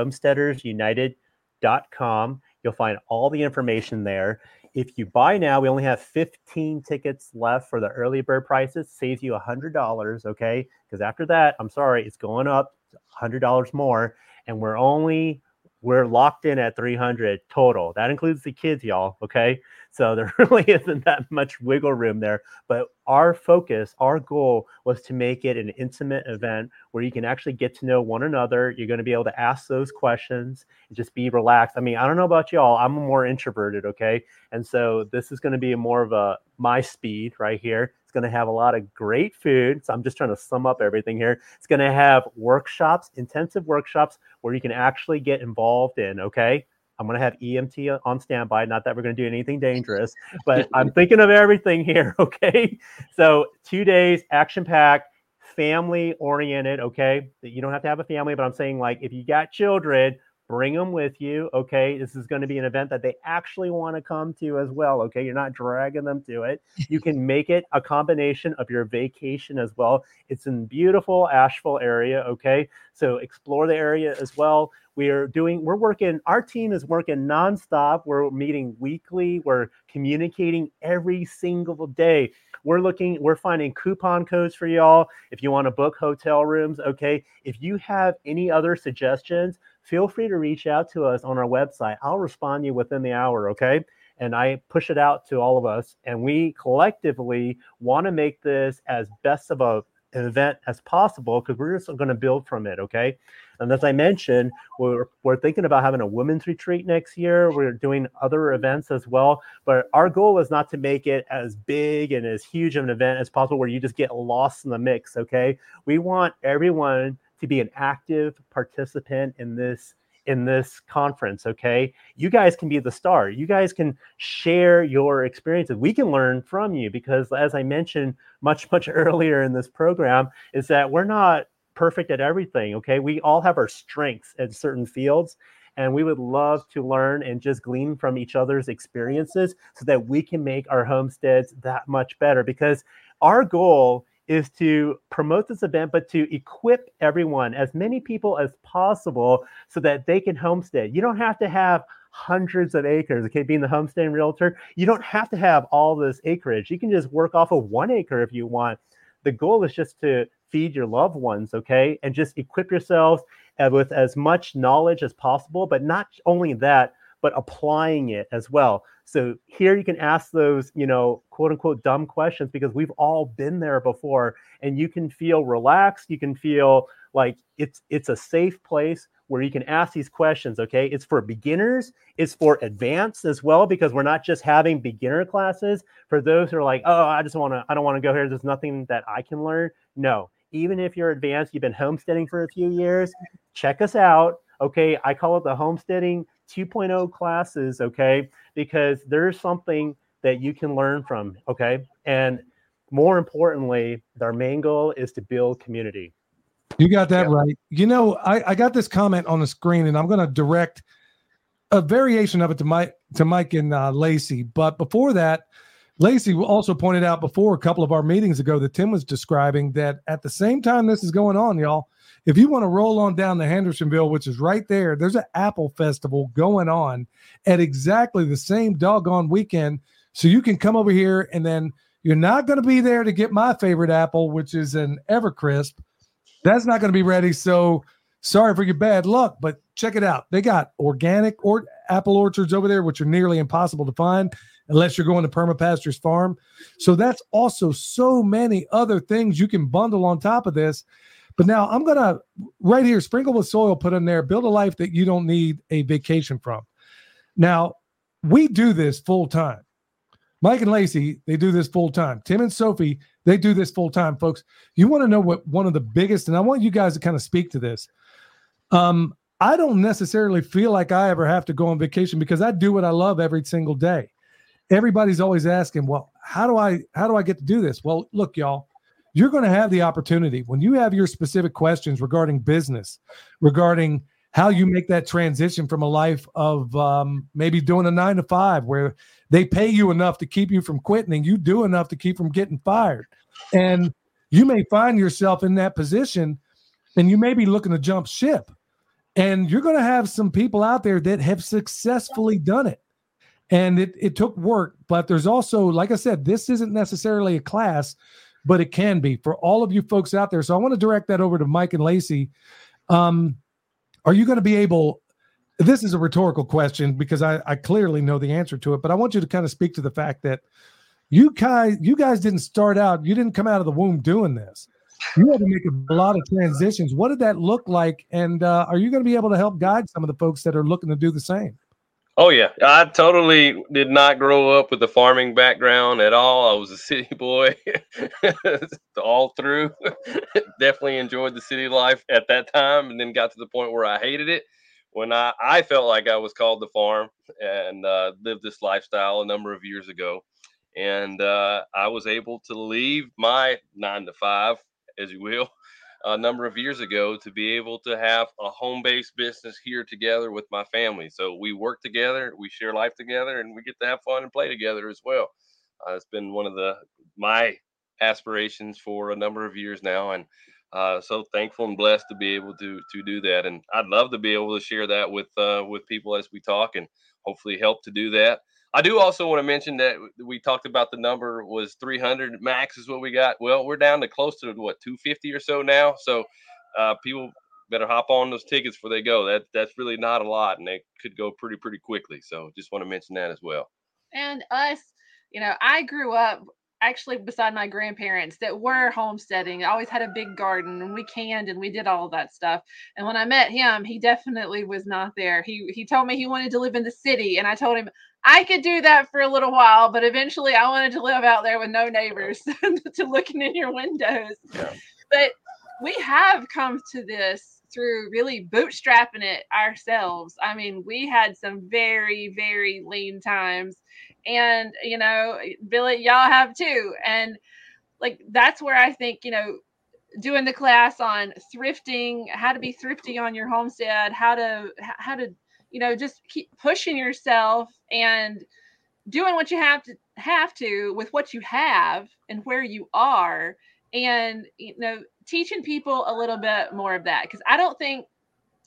homesteadersunited.com. You'll find all the information there. If you buy now, we only have 15 tickets left for the early bird prices. Saves you $100, okay? Because after that, I'm sorry, it's going up $100 more, and we're locked in at $300 total. That includes the kids, y'all, okay? So there really isn't that much wiggle room there. But our focus, our goal was to make it an intimate event where you can actually get to know one another. You're going to be able to ask those questions and just be relaxed. I mean, I don't know about y'all. I'm more introverted, okay? And so this is going to be more of my speed right here. It's going to have a lot of great food. So I'm just trying to sum up everything here. It's going to have workshops, intensive workshops where you can actually get involved in, okay? I'm going to have EMT on standby. Not that we're going to do anything dangerous, but I'm thinking of everything here, okay? So 2 days, action-packed, family-oriented, okay? You don't have to have a family, but I'm saying, like, if you got children, bring them with you, okay? This is going to be an event that they actually want to come to as well, okay? You're not dragging them to it. You can make it a combination of your vacation as well. It's in beautiful Asheville area, okay? So explore the area as well. Our team is working nonstop. We're meeting weekly. We're communicating every single day. We're finding coupon codes for y'all if you want to book hotel rooms, okay? If you have any other suggestions, feel free to reach out to us on our website. I'll respond to you within the hour, okay? And I push it out to all of us. And we collectively want to make this as best of an event as possible, because we're just going to build from it, okay? And as I mentioned, we're thinking about having a women's retreat next year. We're doing other events as well. But our goal is not to make it as big and as huge of an event as possible where you just get lost in the mix, okay? We want everyone to be an active participant in this conference, okay? You guys can be the star. You guys can share your experiences. We can learn from you, because as I mentioned much earlier in this program, is that we're not perfect at everything, okay? We all have our strengths in certain fields, and we would love to learn and just glean from each other's experiences so that we can make our homesteads that much better, because our goal is to promote this event, but to equip everyone, as many people as possible, so that they can homestead. You don't have to have hundreds of acres. Okay, being the homesteading realtor, you don't have to have all this acreage. You can just work off of 1 acre if you want. The goal is just to feed your loved ones, okay, and just equip yourselves with as much knowledge as possible, but not only that, but applying it as well. So here you can ask those, quote unquote, dumb questions, because we've all been there before, and you can feel relaxed. You can feel like it's a safe place where you can ask these questions. Okay. It's for beginners. It's for advanced as well, because we're not just having beginner classes for those who are like, oh, I don't want to go here. There's nothing that I can learn. No, even if you're advanced, you've been homesteading for a few years, check us out. Okay. I call it the homesteading 2.0 classes. Okay. Because there's something that you can learn from. Okay. And more importantly, our main goal is to build community. You got that right. I got this comment on the screen, and I'm going to direct a variation of it to Mike and Lacey. But before that, Lacey also pointed out before a couple of our meetings ago that Tim was describing that at the same time this is going on, y'all, if you want to roll on down to Hendersonville, which is right there, there's an apple festival going on at exactly the same doggone weekend. So you can come over here, and then you're not going to be there to get my favorite apple, which is an Evercrisp. That's not going to be ready. So sorry for your bad luck, but check it out. They got organic apple orchards over there, which are nearly impossible to find unless you're going to Permapastures Farm. So that's also so many other things you can bundle on top of this. But now I'm going to, right here, Sprinkle with Soil, put in there, build a life that you don't need a vacation from. Now, we do this full time. Mike and Lacey, they do this full time. Tim and Sophie, they do this full time, folks. You want to know what one of the biggest, and I want you guys to kind of speak to this. I don't necessarily feel like I ever have to go on vacation because I do what I love every single day. Everybody's always asking, well, how do I get to do this? Well, look, y'all, you're going to have the opportunity when you have your specific questions regarding business, regarding how you make that transition from a life of maybe doing a 9-to-5 where they pay you enough to keep you from quitting and you do enough to keep from getting fired. And you may find yourself in that position and you may be looking to jump ship. And you're going to have some people out there that have successfully done it. And it took work, but there's also, like I said, this isn't necessarily a class, but it can be for all of you folks out there. So I want to direct that over to Mike and Lacey. Are you going to be able, this is a rhetorical question because I clearly know the answer to it, but I want you to kind of speak to the fact that you guys didn't start out, you didn't come out of the womb doing this. You had to make a lot of transitions. What did that look like? And are you going to be able to help guide some of the folks that are looking to do the same? Oh, yeah. I totally did not grow up with a farming background at all. I was a city boy all through. Definitely enjoyed the city life at that time, and then got to the point where I hated it when I felt like I was called to farm and lived this lifestyle a number of years ago. And I was able to leave my 9-to-5, as you will, a number of years ago to be able to have a home-based business here together with my family. So we work together, we share life together, and we get to have fun and play together as well. It's been one of my aspirations for a number of years now, and so thankful and blessed to be able to do that. And I'd love to be able to share that with people as we talk, and hopefully help to do that. I do also want to mention that we talked about the number was 300 max is what we got. Well, we're down to close to 250 or so now. So people better hop on those tickets before they go. That's really not a lot, and they could go pretty quickly. So just want to mention that as well. And us, I grew up actually beside my grandparents that were homesteading. I always had a big garden, and we canned and we did all of that stuff. And when I met him, he definitely was not there. He told me he wanted to live in the city, and I told him I could do that for a little while, but eventually I wanted to live out there with no neighbors to looking in your windows. Yeah. But we have come to this through really bootstrapping it ourselves. I mean, we had some very, very lean times, and, Billy, y'all have too. And like, that's where I think, doing the class on thrifting, how to be thrifty on your homestead, how to, just keep pushing yourself and doing what you have to with what you have and where you are, and, teaching people a little bit more of that. Because I don't think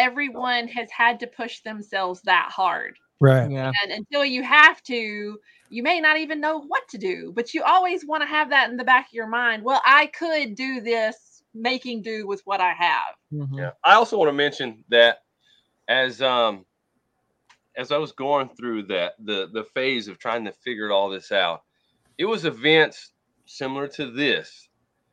everyone has had to push themselves that hard. Right. Yeah. And until you have to, you may not even know what to do, but you always want to have that in the back of your mind. Well, I could do this, making do with what I have. Mm-hmm. Yeah. I also want to mention that as I was going through the phase of trying to figure all this out, it was events similar to this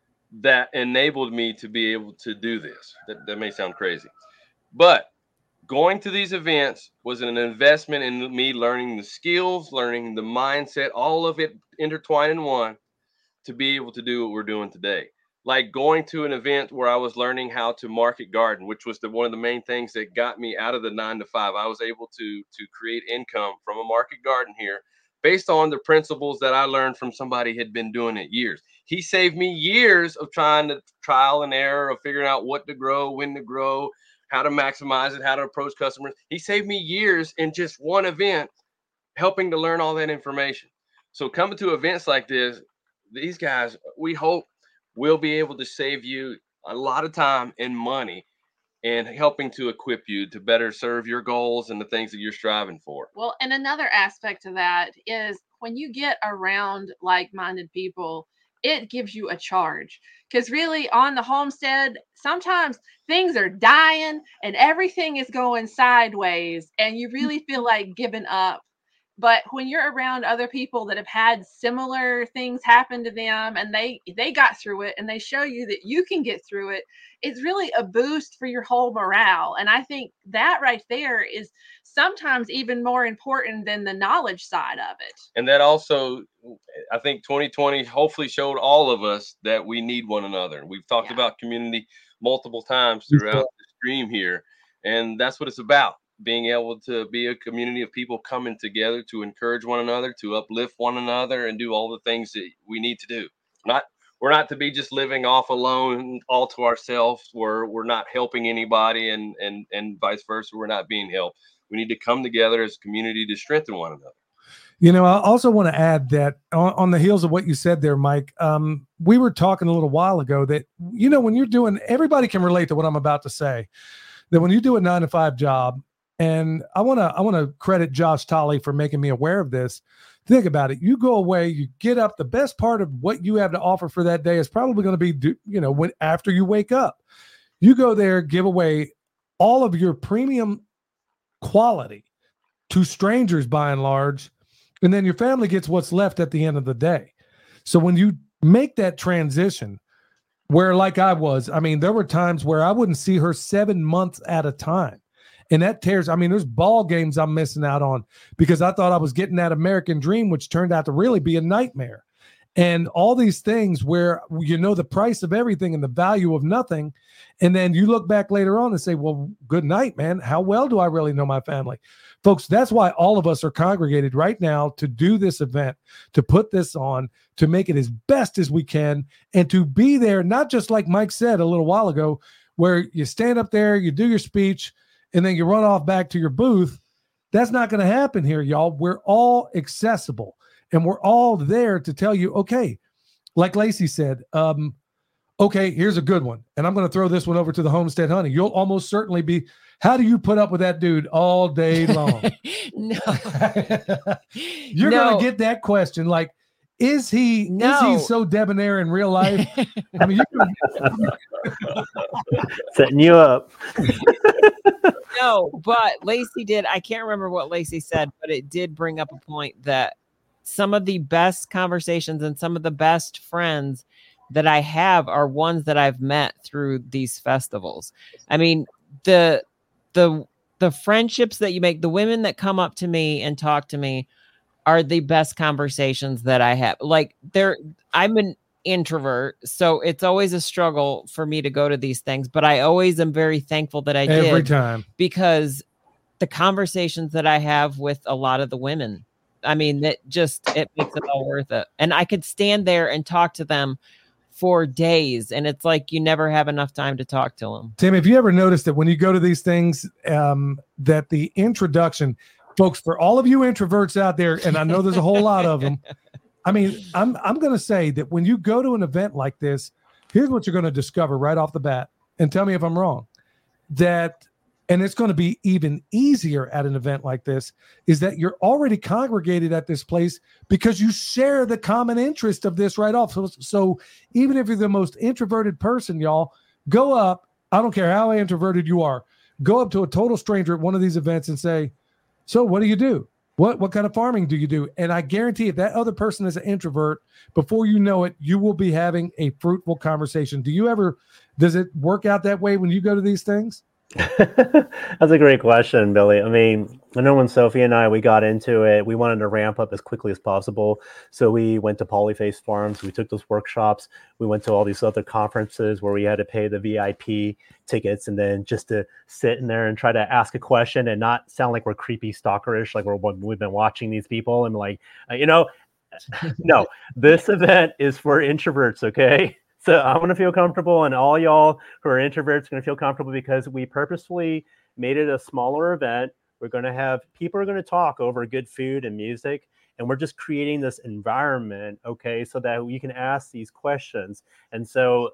that enabled me to be able to do this. That may sound crazy, but going to these events was an investment in me learning the skills, learning the mindset, all of it intertwined in one to be able to do what we're doing today. Like going to an event where I was learning how to market garden, which was one of the main things that got me out of the 9 to 5. I was able to create income from a market garden here based on the principles that I learned from somebody who had been doing it years. He saved me years of trying to trial and error of figuring out what to grow, when to grow, how to maximize it, how to approach customers. He saved me years in just one event, helping to learn all that information. So coming to events like this, these guys, we hope will be able to save you a lot of time and money and helping to equip you to better serve your goals and the things that you're striving for. Well, and another aspect of that is when you get around like-minded people, it gives you a charge. Because really on the homestead, sometimes things are dying and everything is going sideways and you really feel like giving up. But when you're around other people that have had similar things happen to them and they got through it and they show you that you can get through it, it's really a boost for your whole morale. And I think that right there is sometimes even more important than the knowledge side of it. And that also, I think 2020 hopefully showed all of us that we need one another. We've talked about community multiple times throughout the stream here, and that's what it's about. Being able to be a community of people coming together to encourage one another, to uplift one another, and do all the things that we need to do. We're not to be just living off alone, all to ourselves, where we're not helping anybody and vice versa. We're not being helped. We need to come together as a community to strengthen one another. You know, I also want to add that on the heels of what you said there, Mike, we were talking a little while ago that, you know, when you're doing, everybody can relate to what I'm about to say, that when you do a 9 to 5 job, and I want to credit Josh Tolley for making me aware of this. Think about it. You go away, you get up. The best part of what you have to offer for that day is probably going to be, you know, when after you wake up, you go there, give away all of your premium quality to strangers by and large, and then your family gets what's left at the end of the day. So when you make that transition, where like I was, I mean, there were times where I wouldn't see her 7 months at a time. And that tears, I mean, there's ball games I'm missing out on because I thought I was getting that American dream, which turned out to really be a nightmare. And all these things where you know the price of everything and the value of nothing. And then you look back later on and say, well, good night, man. How well do I really know my family? Folks, that's why all of us are congregated right now to do this event, to put this on, to make it as best as we can, and to be there, not just like Mike said a little while ago, where you stand up there, you do your speech, and then you run off back to your booth. That's not going to happen here, y'all. We're all accessible, and we're all there to tell you, okay, like Lacey said, okay, here's a good one. And I'm going to throw this one over to the Homestead Honey. You'll almost certainly be, how do you put up with that dude all day long? No. You're going to get that question. Like, is he so debonair in real life? I mean, setting you up. No, but Lacey did. I can't remember what Lacey said, but it did bring up a point that some of the best conversations and some of the best friends that I have are ones that I've met through these festivals. I mean, the friendships that you make, the women that come up to me and talk to me are the best conversations that I have. Like I'm an introvert, so it's always a struggle for me to go to these things, but I always am very thankful that I did every time, because the conversations that I have with a lot of the women, I mean, it makes it all worth it. And I could stand there and talk to them for days, and it's like you never have enough time to talk to them. Tim, have you ever noticed that when you go to these things, that the introduction, folks, for all of you introverts out there, and I know there's a whole lot of them, I mean, I'm going to say that when you go to an event like this, here's what you're going to discover right off the bat, and tell me if I'm wrong, that and it's going to be even easier at an event like this, is that you're already congregated at this place because you share the common interest of this right off. So even if you're the most introverted person, y'all, go up. I don't care how introverted you are. Go up to a total stranger at one of these events and say, so what do you do? What kind of farming do you do? And I guarantee if that other person is an introvert, before you know it, you will be having a fruitful conversation. Does it work out that way when you go to these things? That's a great question, Billy. I mean, I know when Sophie and we got into it, we wanted to ramp up as quickly as possible. So we went to Polyface Farms. We took those workshops. We went to all these other conferences where we had to pay the VIP tickets, and then just to sit in there and try to ask a question and not sound like we're creepy stalkerish, like we've been watching these people and like, no, this event is for introverts. Okay. So I want to feel comfortable, and all y'all who are introverts are going to feel comfortable because we purposefully made it a smaller event. We're going to have people are going to talk over good food and music, and we're just creating this environment, okay, so that you can ask these questions. And so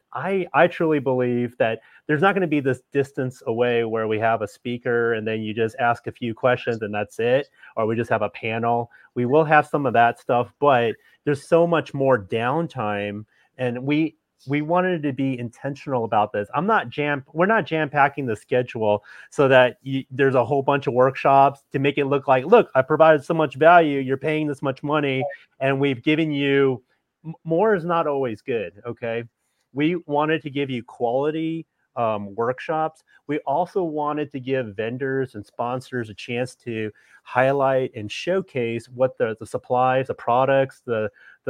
I truly believe that there's not going to be this distance away where we have a speaker and then you just ask a few questions and that's it, or we just have a panel. We will have some of that stuff, but there's so much more downtime. And we wanted to be intentional about this. We're not jam-packing the schedule so that there's a whole bunch of workshops to make it look like, look, I provided so much value, you're paying this much money, and we've given you more is not always good. Okay. We wanted to give you quality workshops. We also wanted to give vendors and sponsors a chance to highlight and showcase what the supplies, the products, the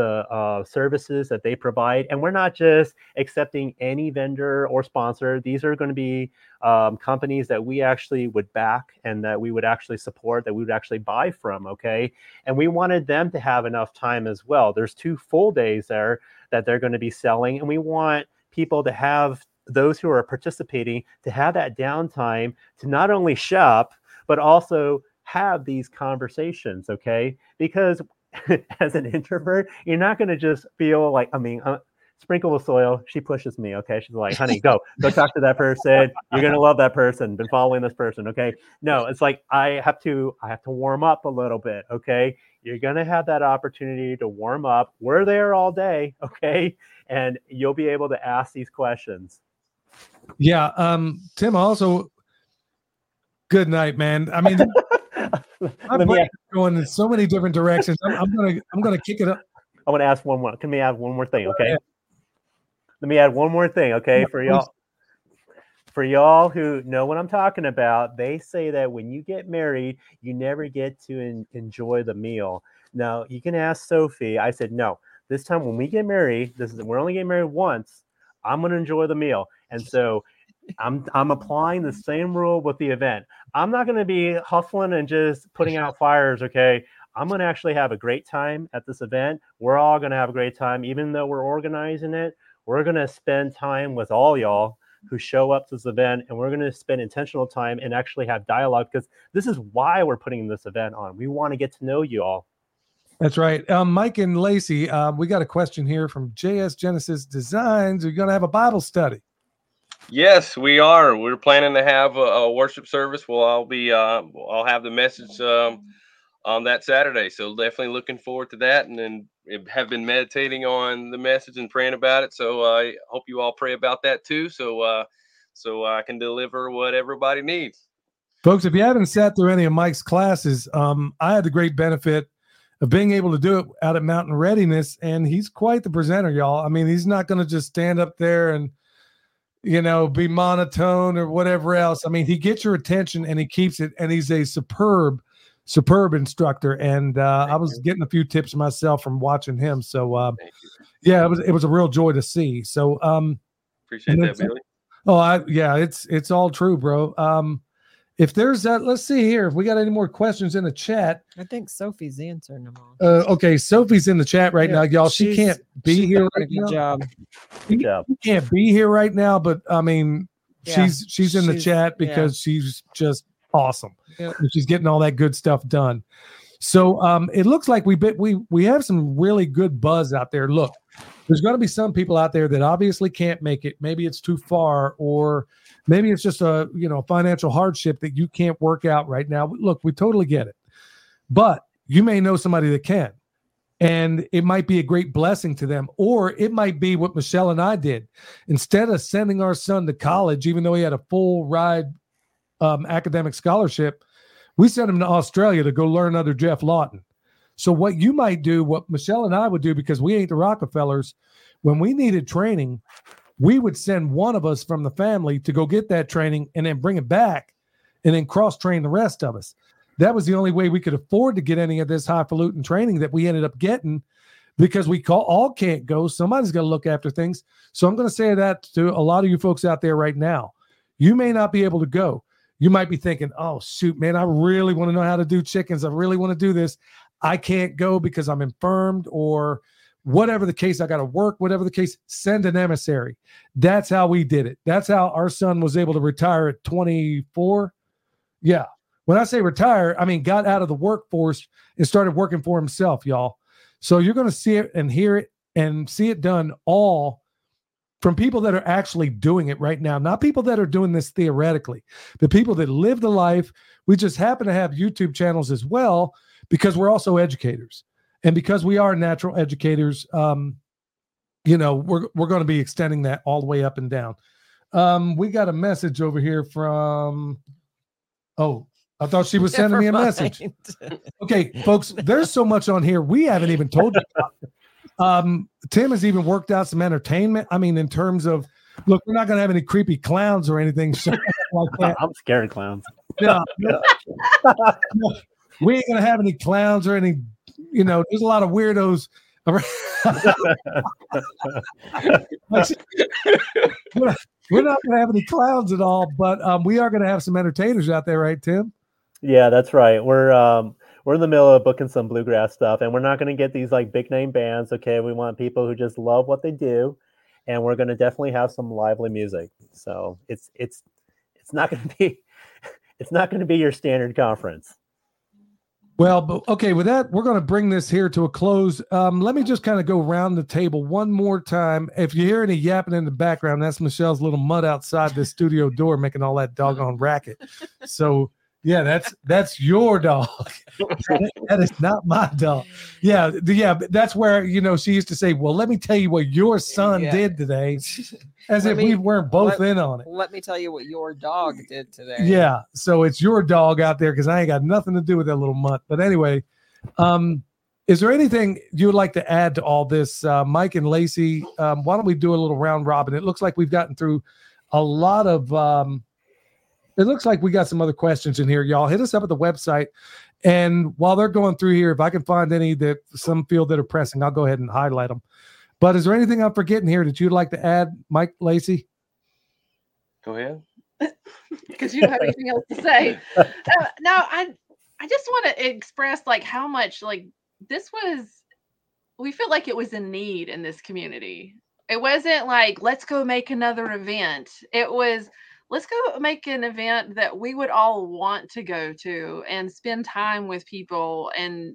services that they provide. And we're not just accepting any vendor or sponsor. These are going to be companies that we actually would back and that we would actually support, that we would actually buy from. Okay. And we wanted them to have enough time as well. There's 2 full days there that they're going to be selling. And we want people to have, those who are participating, to have that downtime to not only shop, but also have these conversations. Okay. Because as an introvert, you're not going to just feel like, Sprinkle with Soil, she pushes me. Okay. She's like, honey, go talk to that person. You're going to love that person. Been following this person. Okay. No, it's like, I have to warm up a little bit. Okay. You're going to have that opportunity to warm up. We're there all day. Okay. And you'll be able to ask these questions. Yeah. Tim, also, good night, man. I mean, I'm going in so many different directions. I'm gonna kick it up. I want to ask one more. Can we add one more thing? Okay. Let me add one more thing. Okay, for y'all. For y'all who know what I'm talking about, they say that when you get married, you never get to enjoy the meal. Now you can ask Sophie. I said no. This time when we get married, we're only getting married once. I'm gonna enjoy the meal, and so I'm applying the same rule with the event. I'm not going to be hustling and just putting out fires. Okay. I'm going to actually have a great time at this event. We're all going to have a great time. Even though we're organizing it, we're going to spend time with all y'all who show up to this event, and we're going to spend intentional time and actually have dialogue, because this is why we're putting this event on. We want to get to know you all. That's right. Mike and Lacey, we got a question here from JS Genesis Designs. Are you going to have a Bible study? Yes, we are. We're planning to have a worship service. I'll have the message on that Saturday. So definitely looking forward to that, and then have been meditating on the message and praying about it. So I hope you all pray about that too. So I can deliver what everybody needs. Folks, if you haven't sat through any of Mike's classes, I had the great benefit of being able to do it out at Mountain Readiness, and he's quite the presenter, y'all. I mean, he's not going to just stand up there and be monotone or whatever else. I mean, he gets your attention and he keeps it, and he's a superb instructor. And I was getting a few tips myself from watching him. So yeah, it was a real joy to see. So appreciate that, Billy. Oh, it's all true, bro. If there's that, let's see here. If we got any more questions in the chat. I think Sophie's answering them all. Okay, Sophie's in the chat right now, y'all. She can't be here right now. Good job. She can't be here right now, but I mean, she's in the chat because she's just awesome. Yeah. She's getting all that good stuff done. So it looks like we have some really good buzz out there. Look, There's going to be some people out there that obviously can't make it. Maybe it's too far, or maybe it's just a financial hardship that you can't work out right now. Look, we totally get it, but you may know somebody that can, and it might be a great blessing to them, or it might be what Michelle and I did. Instead of sending our son to college, even though he had a full ride academic scholarship, we sent him to Australia to go learn under Jeff Lawton. So what you might do, what Michelle and I would do, because we ain't the Rockefellers, when we needed training, we would send one of us from the family to go get that training and then bring it back and then cross-train the rest of us. That was the only way we could afford to get any of this highfalutin training that we ended up getting, because we all can't go. Somebody's got to look after things. So I'm going to say that to a lot of you folks out there right now. You may not be able to go. You might be thinking, oh, shoot, man, I really want to know how to do chickens. I really want to do this. I can't go because I'm infirmed, or whatever the case, I got to work, whatever the case, send an emissary. That's how we did it. That's how our son was able to retire at 24. Yeah. When I say retire, I mean got out of the workforce and started working for himself, y'all. So you're going to see it and hear it and see it done all from people that are actually doing it right now. Not people that are doing this theoretically, but people that live the life. We just happen to have YouTube channels as well, because we're also educators. And because we are natural educators, we're going to be extending that all the way up and down. We got a message over here from, I thought she was sending me a message. Okay, folks, there's so much on here we haven't even told you about. Tim has even worked out some entertainment. I mean, in terms of, look, we're not going to have any creepy clowns or anything like that. I'm scared of clowns. No. We ain't going to have any clowns or any, there's a lot of weirdos around. We're not going to have any clowns at all, but we are going to have some entertainers out there, right, Tim? Yeah, that's right. We're in the middle of booking some bluegrass stuff, and we're not going to get these like big name bands. Okay, we want people who just love what they do, and we're going to definitely have some lively music. So it's not going to be your standard conference. Well, but okay, with that, we're going to bring this here to a close. Let me just kind of go around the table one more time. If you hear any yapping in the background, that's Michelle's little mud outside the studio door making all that doggone racket. So, yeah, that's your dog. That is not my dog. Yeah, that's where, she used to say, well, let me tell you what your son did today, as if we weren't both in on it. Let me tell you what your dog did today. Yeah, so it's your dog out there, because I ain't got nothing to do with that little mutt. But anyway, is there anything you would like to add to all this? Mike and Lacey, why don't we do a little round robin? It looks like we've gotten through a lot of it looks like we got some other questions in here. Y'all hit us up at the website. And while they're going through here, if I can find any that some feel that are pressing, I'll go ahead and highlight them. But is there anything I'm forgetting here that you'd like to add, Mike, Lacey? Go ahead. Because you don't have anything else to say. No, I just want to express like how much like this was, we feel like it was a need in this community. It wasn't like, let's go make another event. It was, let's go make an event that we would all want to go to and spend time with people and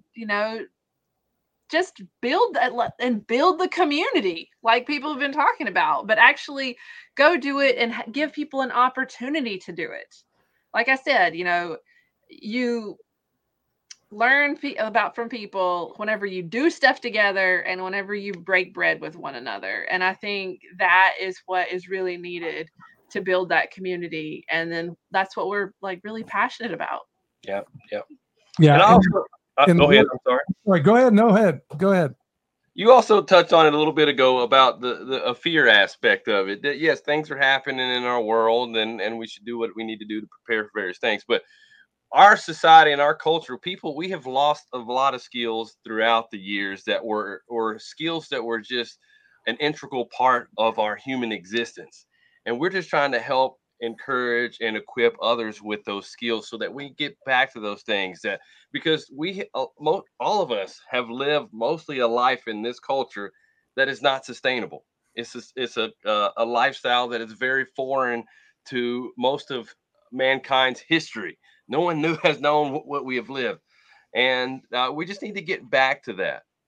just build the community like people have been talking about, but actually go do it and give people an opportunity to do it. Like I said, you learn from people whenever you do stuff together and whenever you break bread with one another. And I think that is what is really needed to build that community. And then that's what we're like really passionate about. Yeah. And also, go ahead. I'm sorry. All right, go ahead. No, go ahead. You also touched on it a little bit ago about the fear aspect of it. That yes, things are happening in our world, and we should do what we need to do to prepare for various things. But our society and our culture, we have lost a lot of skills throughout the years that were skills that were just an integral part of our human existence. And we're just trying to help encourage and equip others with those skills so that we get back to those things, that because all of us have lived mostly a life in this culture that is not sustainable. It's a lifestyle that is very foreign to most of mankind's history. No one has known what we have lived. And we just need to get back to that,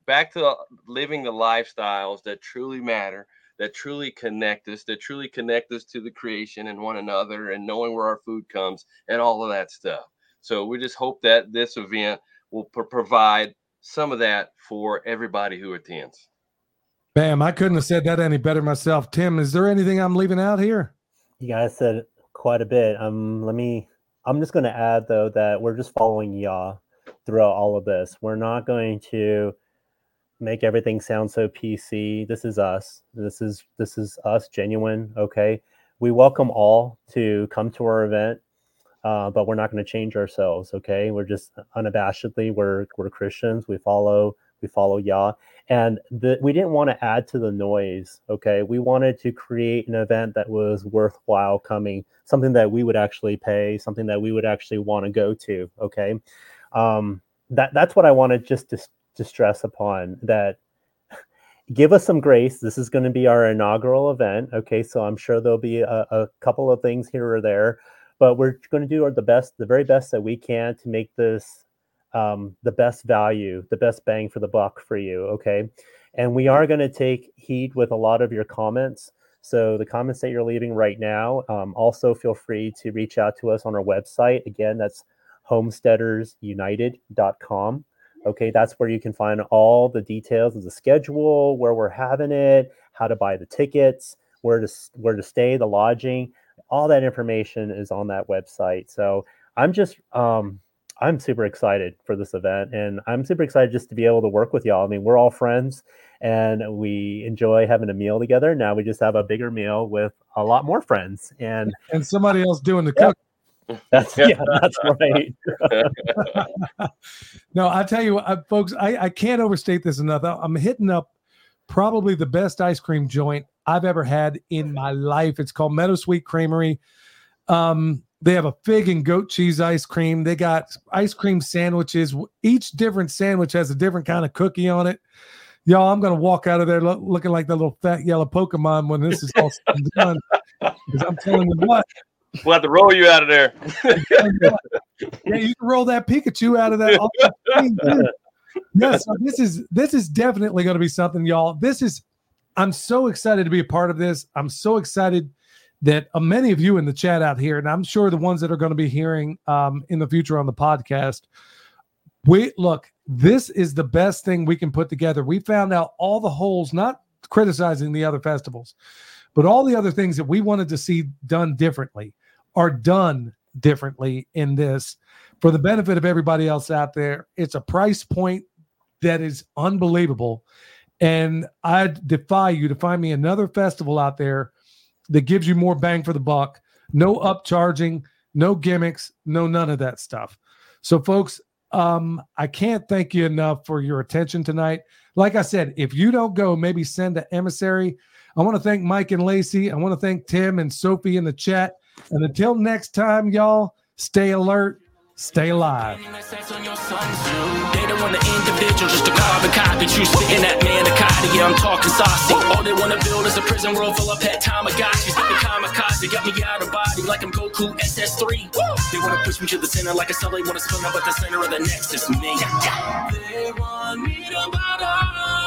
back to living the lifestyles that truly matter, that truly connect us to the creation and one another, and knowing where our food comes and all of that stuff. So we just hope that this event will provide some of that for everybody who attends. Bam, I couldn't have said that any better myself. Tim, is there anything I'm leaving out here? You guys said quite a bit. I'm just going to add, though, that we're just following Yah throughout all of this. We're not going to make everything sound so PC. This is us. This is us, genuine. Okay, we welcome all to come to our event, but we're not going to change ourselves. Okay, we're just unabashedly we're Christians. We follow Yah, and we didn't want to add to the noise. Okay, we wanted to create an event that was worthwhile coming, something that we would actually pay, something that we would actually want to go to. Okay, that's what I wanted just to stress upon, that give us some grace. This is going to be our inaugural event. Okay, so I'm sure there'll be a couple of things here or there, but we're going to do the very best that we can to make this the best value, the best bang for the buck for you. Okay, and we are going to take heed with a lot of your comments. So the comments that you're leaving right now, also feel free to reach out to us on our website. Again, that's homesteadersunited.com. Okay, that's where you can find all the details of the schedule, where we're having it, how to buy the tickets, where to stay, the lodging. All that information is on that website. So I'm super excited for this event, and I'm super excited just to be able to work with y'all. I mean, we're all friends, and we enjoy having a meal together. Now we just have a bigger meal with a lot more friends, and somebody else doing the cooking. That's right. No, I tell you what, folks, I can't overstate this enough. I'm hitting up probably the best ice cream joint I've ever had in my life. It's called Meadow Sweet Creamery. They have a fig and goat cheese ice cream. They got ice cream sandwiches. Each different sandwich has a different kind of cookie on it. Y'all, I'm going to walk out of there looking like the little fat yellow Pokemon when this is all said and done. Because I'm telling you what. We'll have to roll you out of there. Yeah, you can roll that Pikachu out of that. Yes, so this is definitely going to be something, y'all. I'm so excited to be a part of this. I'm so excited that many of you in the chat out here, and I'm sure the ones that are going to be hearing in the future on the podcast, this is the best thing we can put together. We found out all the holes, not criticizing the other festivals, but all the other things that we wanted to see done differently are done differently in this for the benefit of everybody else out there. It's a price point that is unbelievable. And I defy you to find me another festival out there that gives you more bang for the buck. No upcharging, no gimmicks, none of that stuff. So folks, I can't thank you enough for your attention tonight. Like I said, if you don't go, maybe send an emissary. I want to thank Mike and Lacey. I want to thank Tim and Sophie in the chat. And until next time, y'all, stay alert, stay alive. They don't want the individual, just a carbon copy. You spitting that manicotti, yeah, I'm talking saucy. All they want to build is a prison world full of pet Tamagotchis. The kamikaze got me out of body like I'm Goku SS3. They want to push me to the center like a cell. They want to spin up at the center of the nexus. Me. They want me to bother.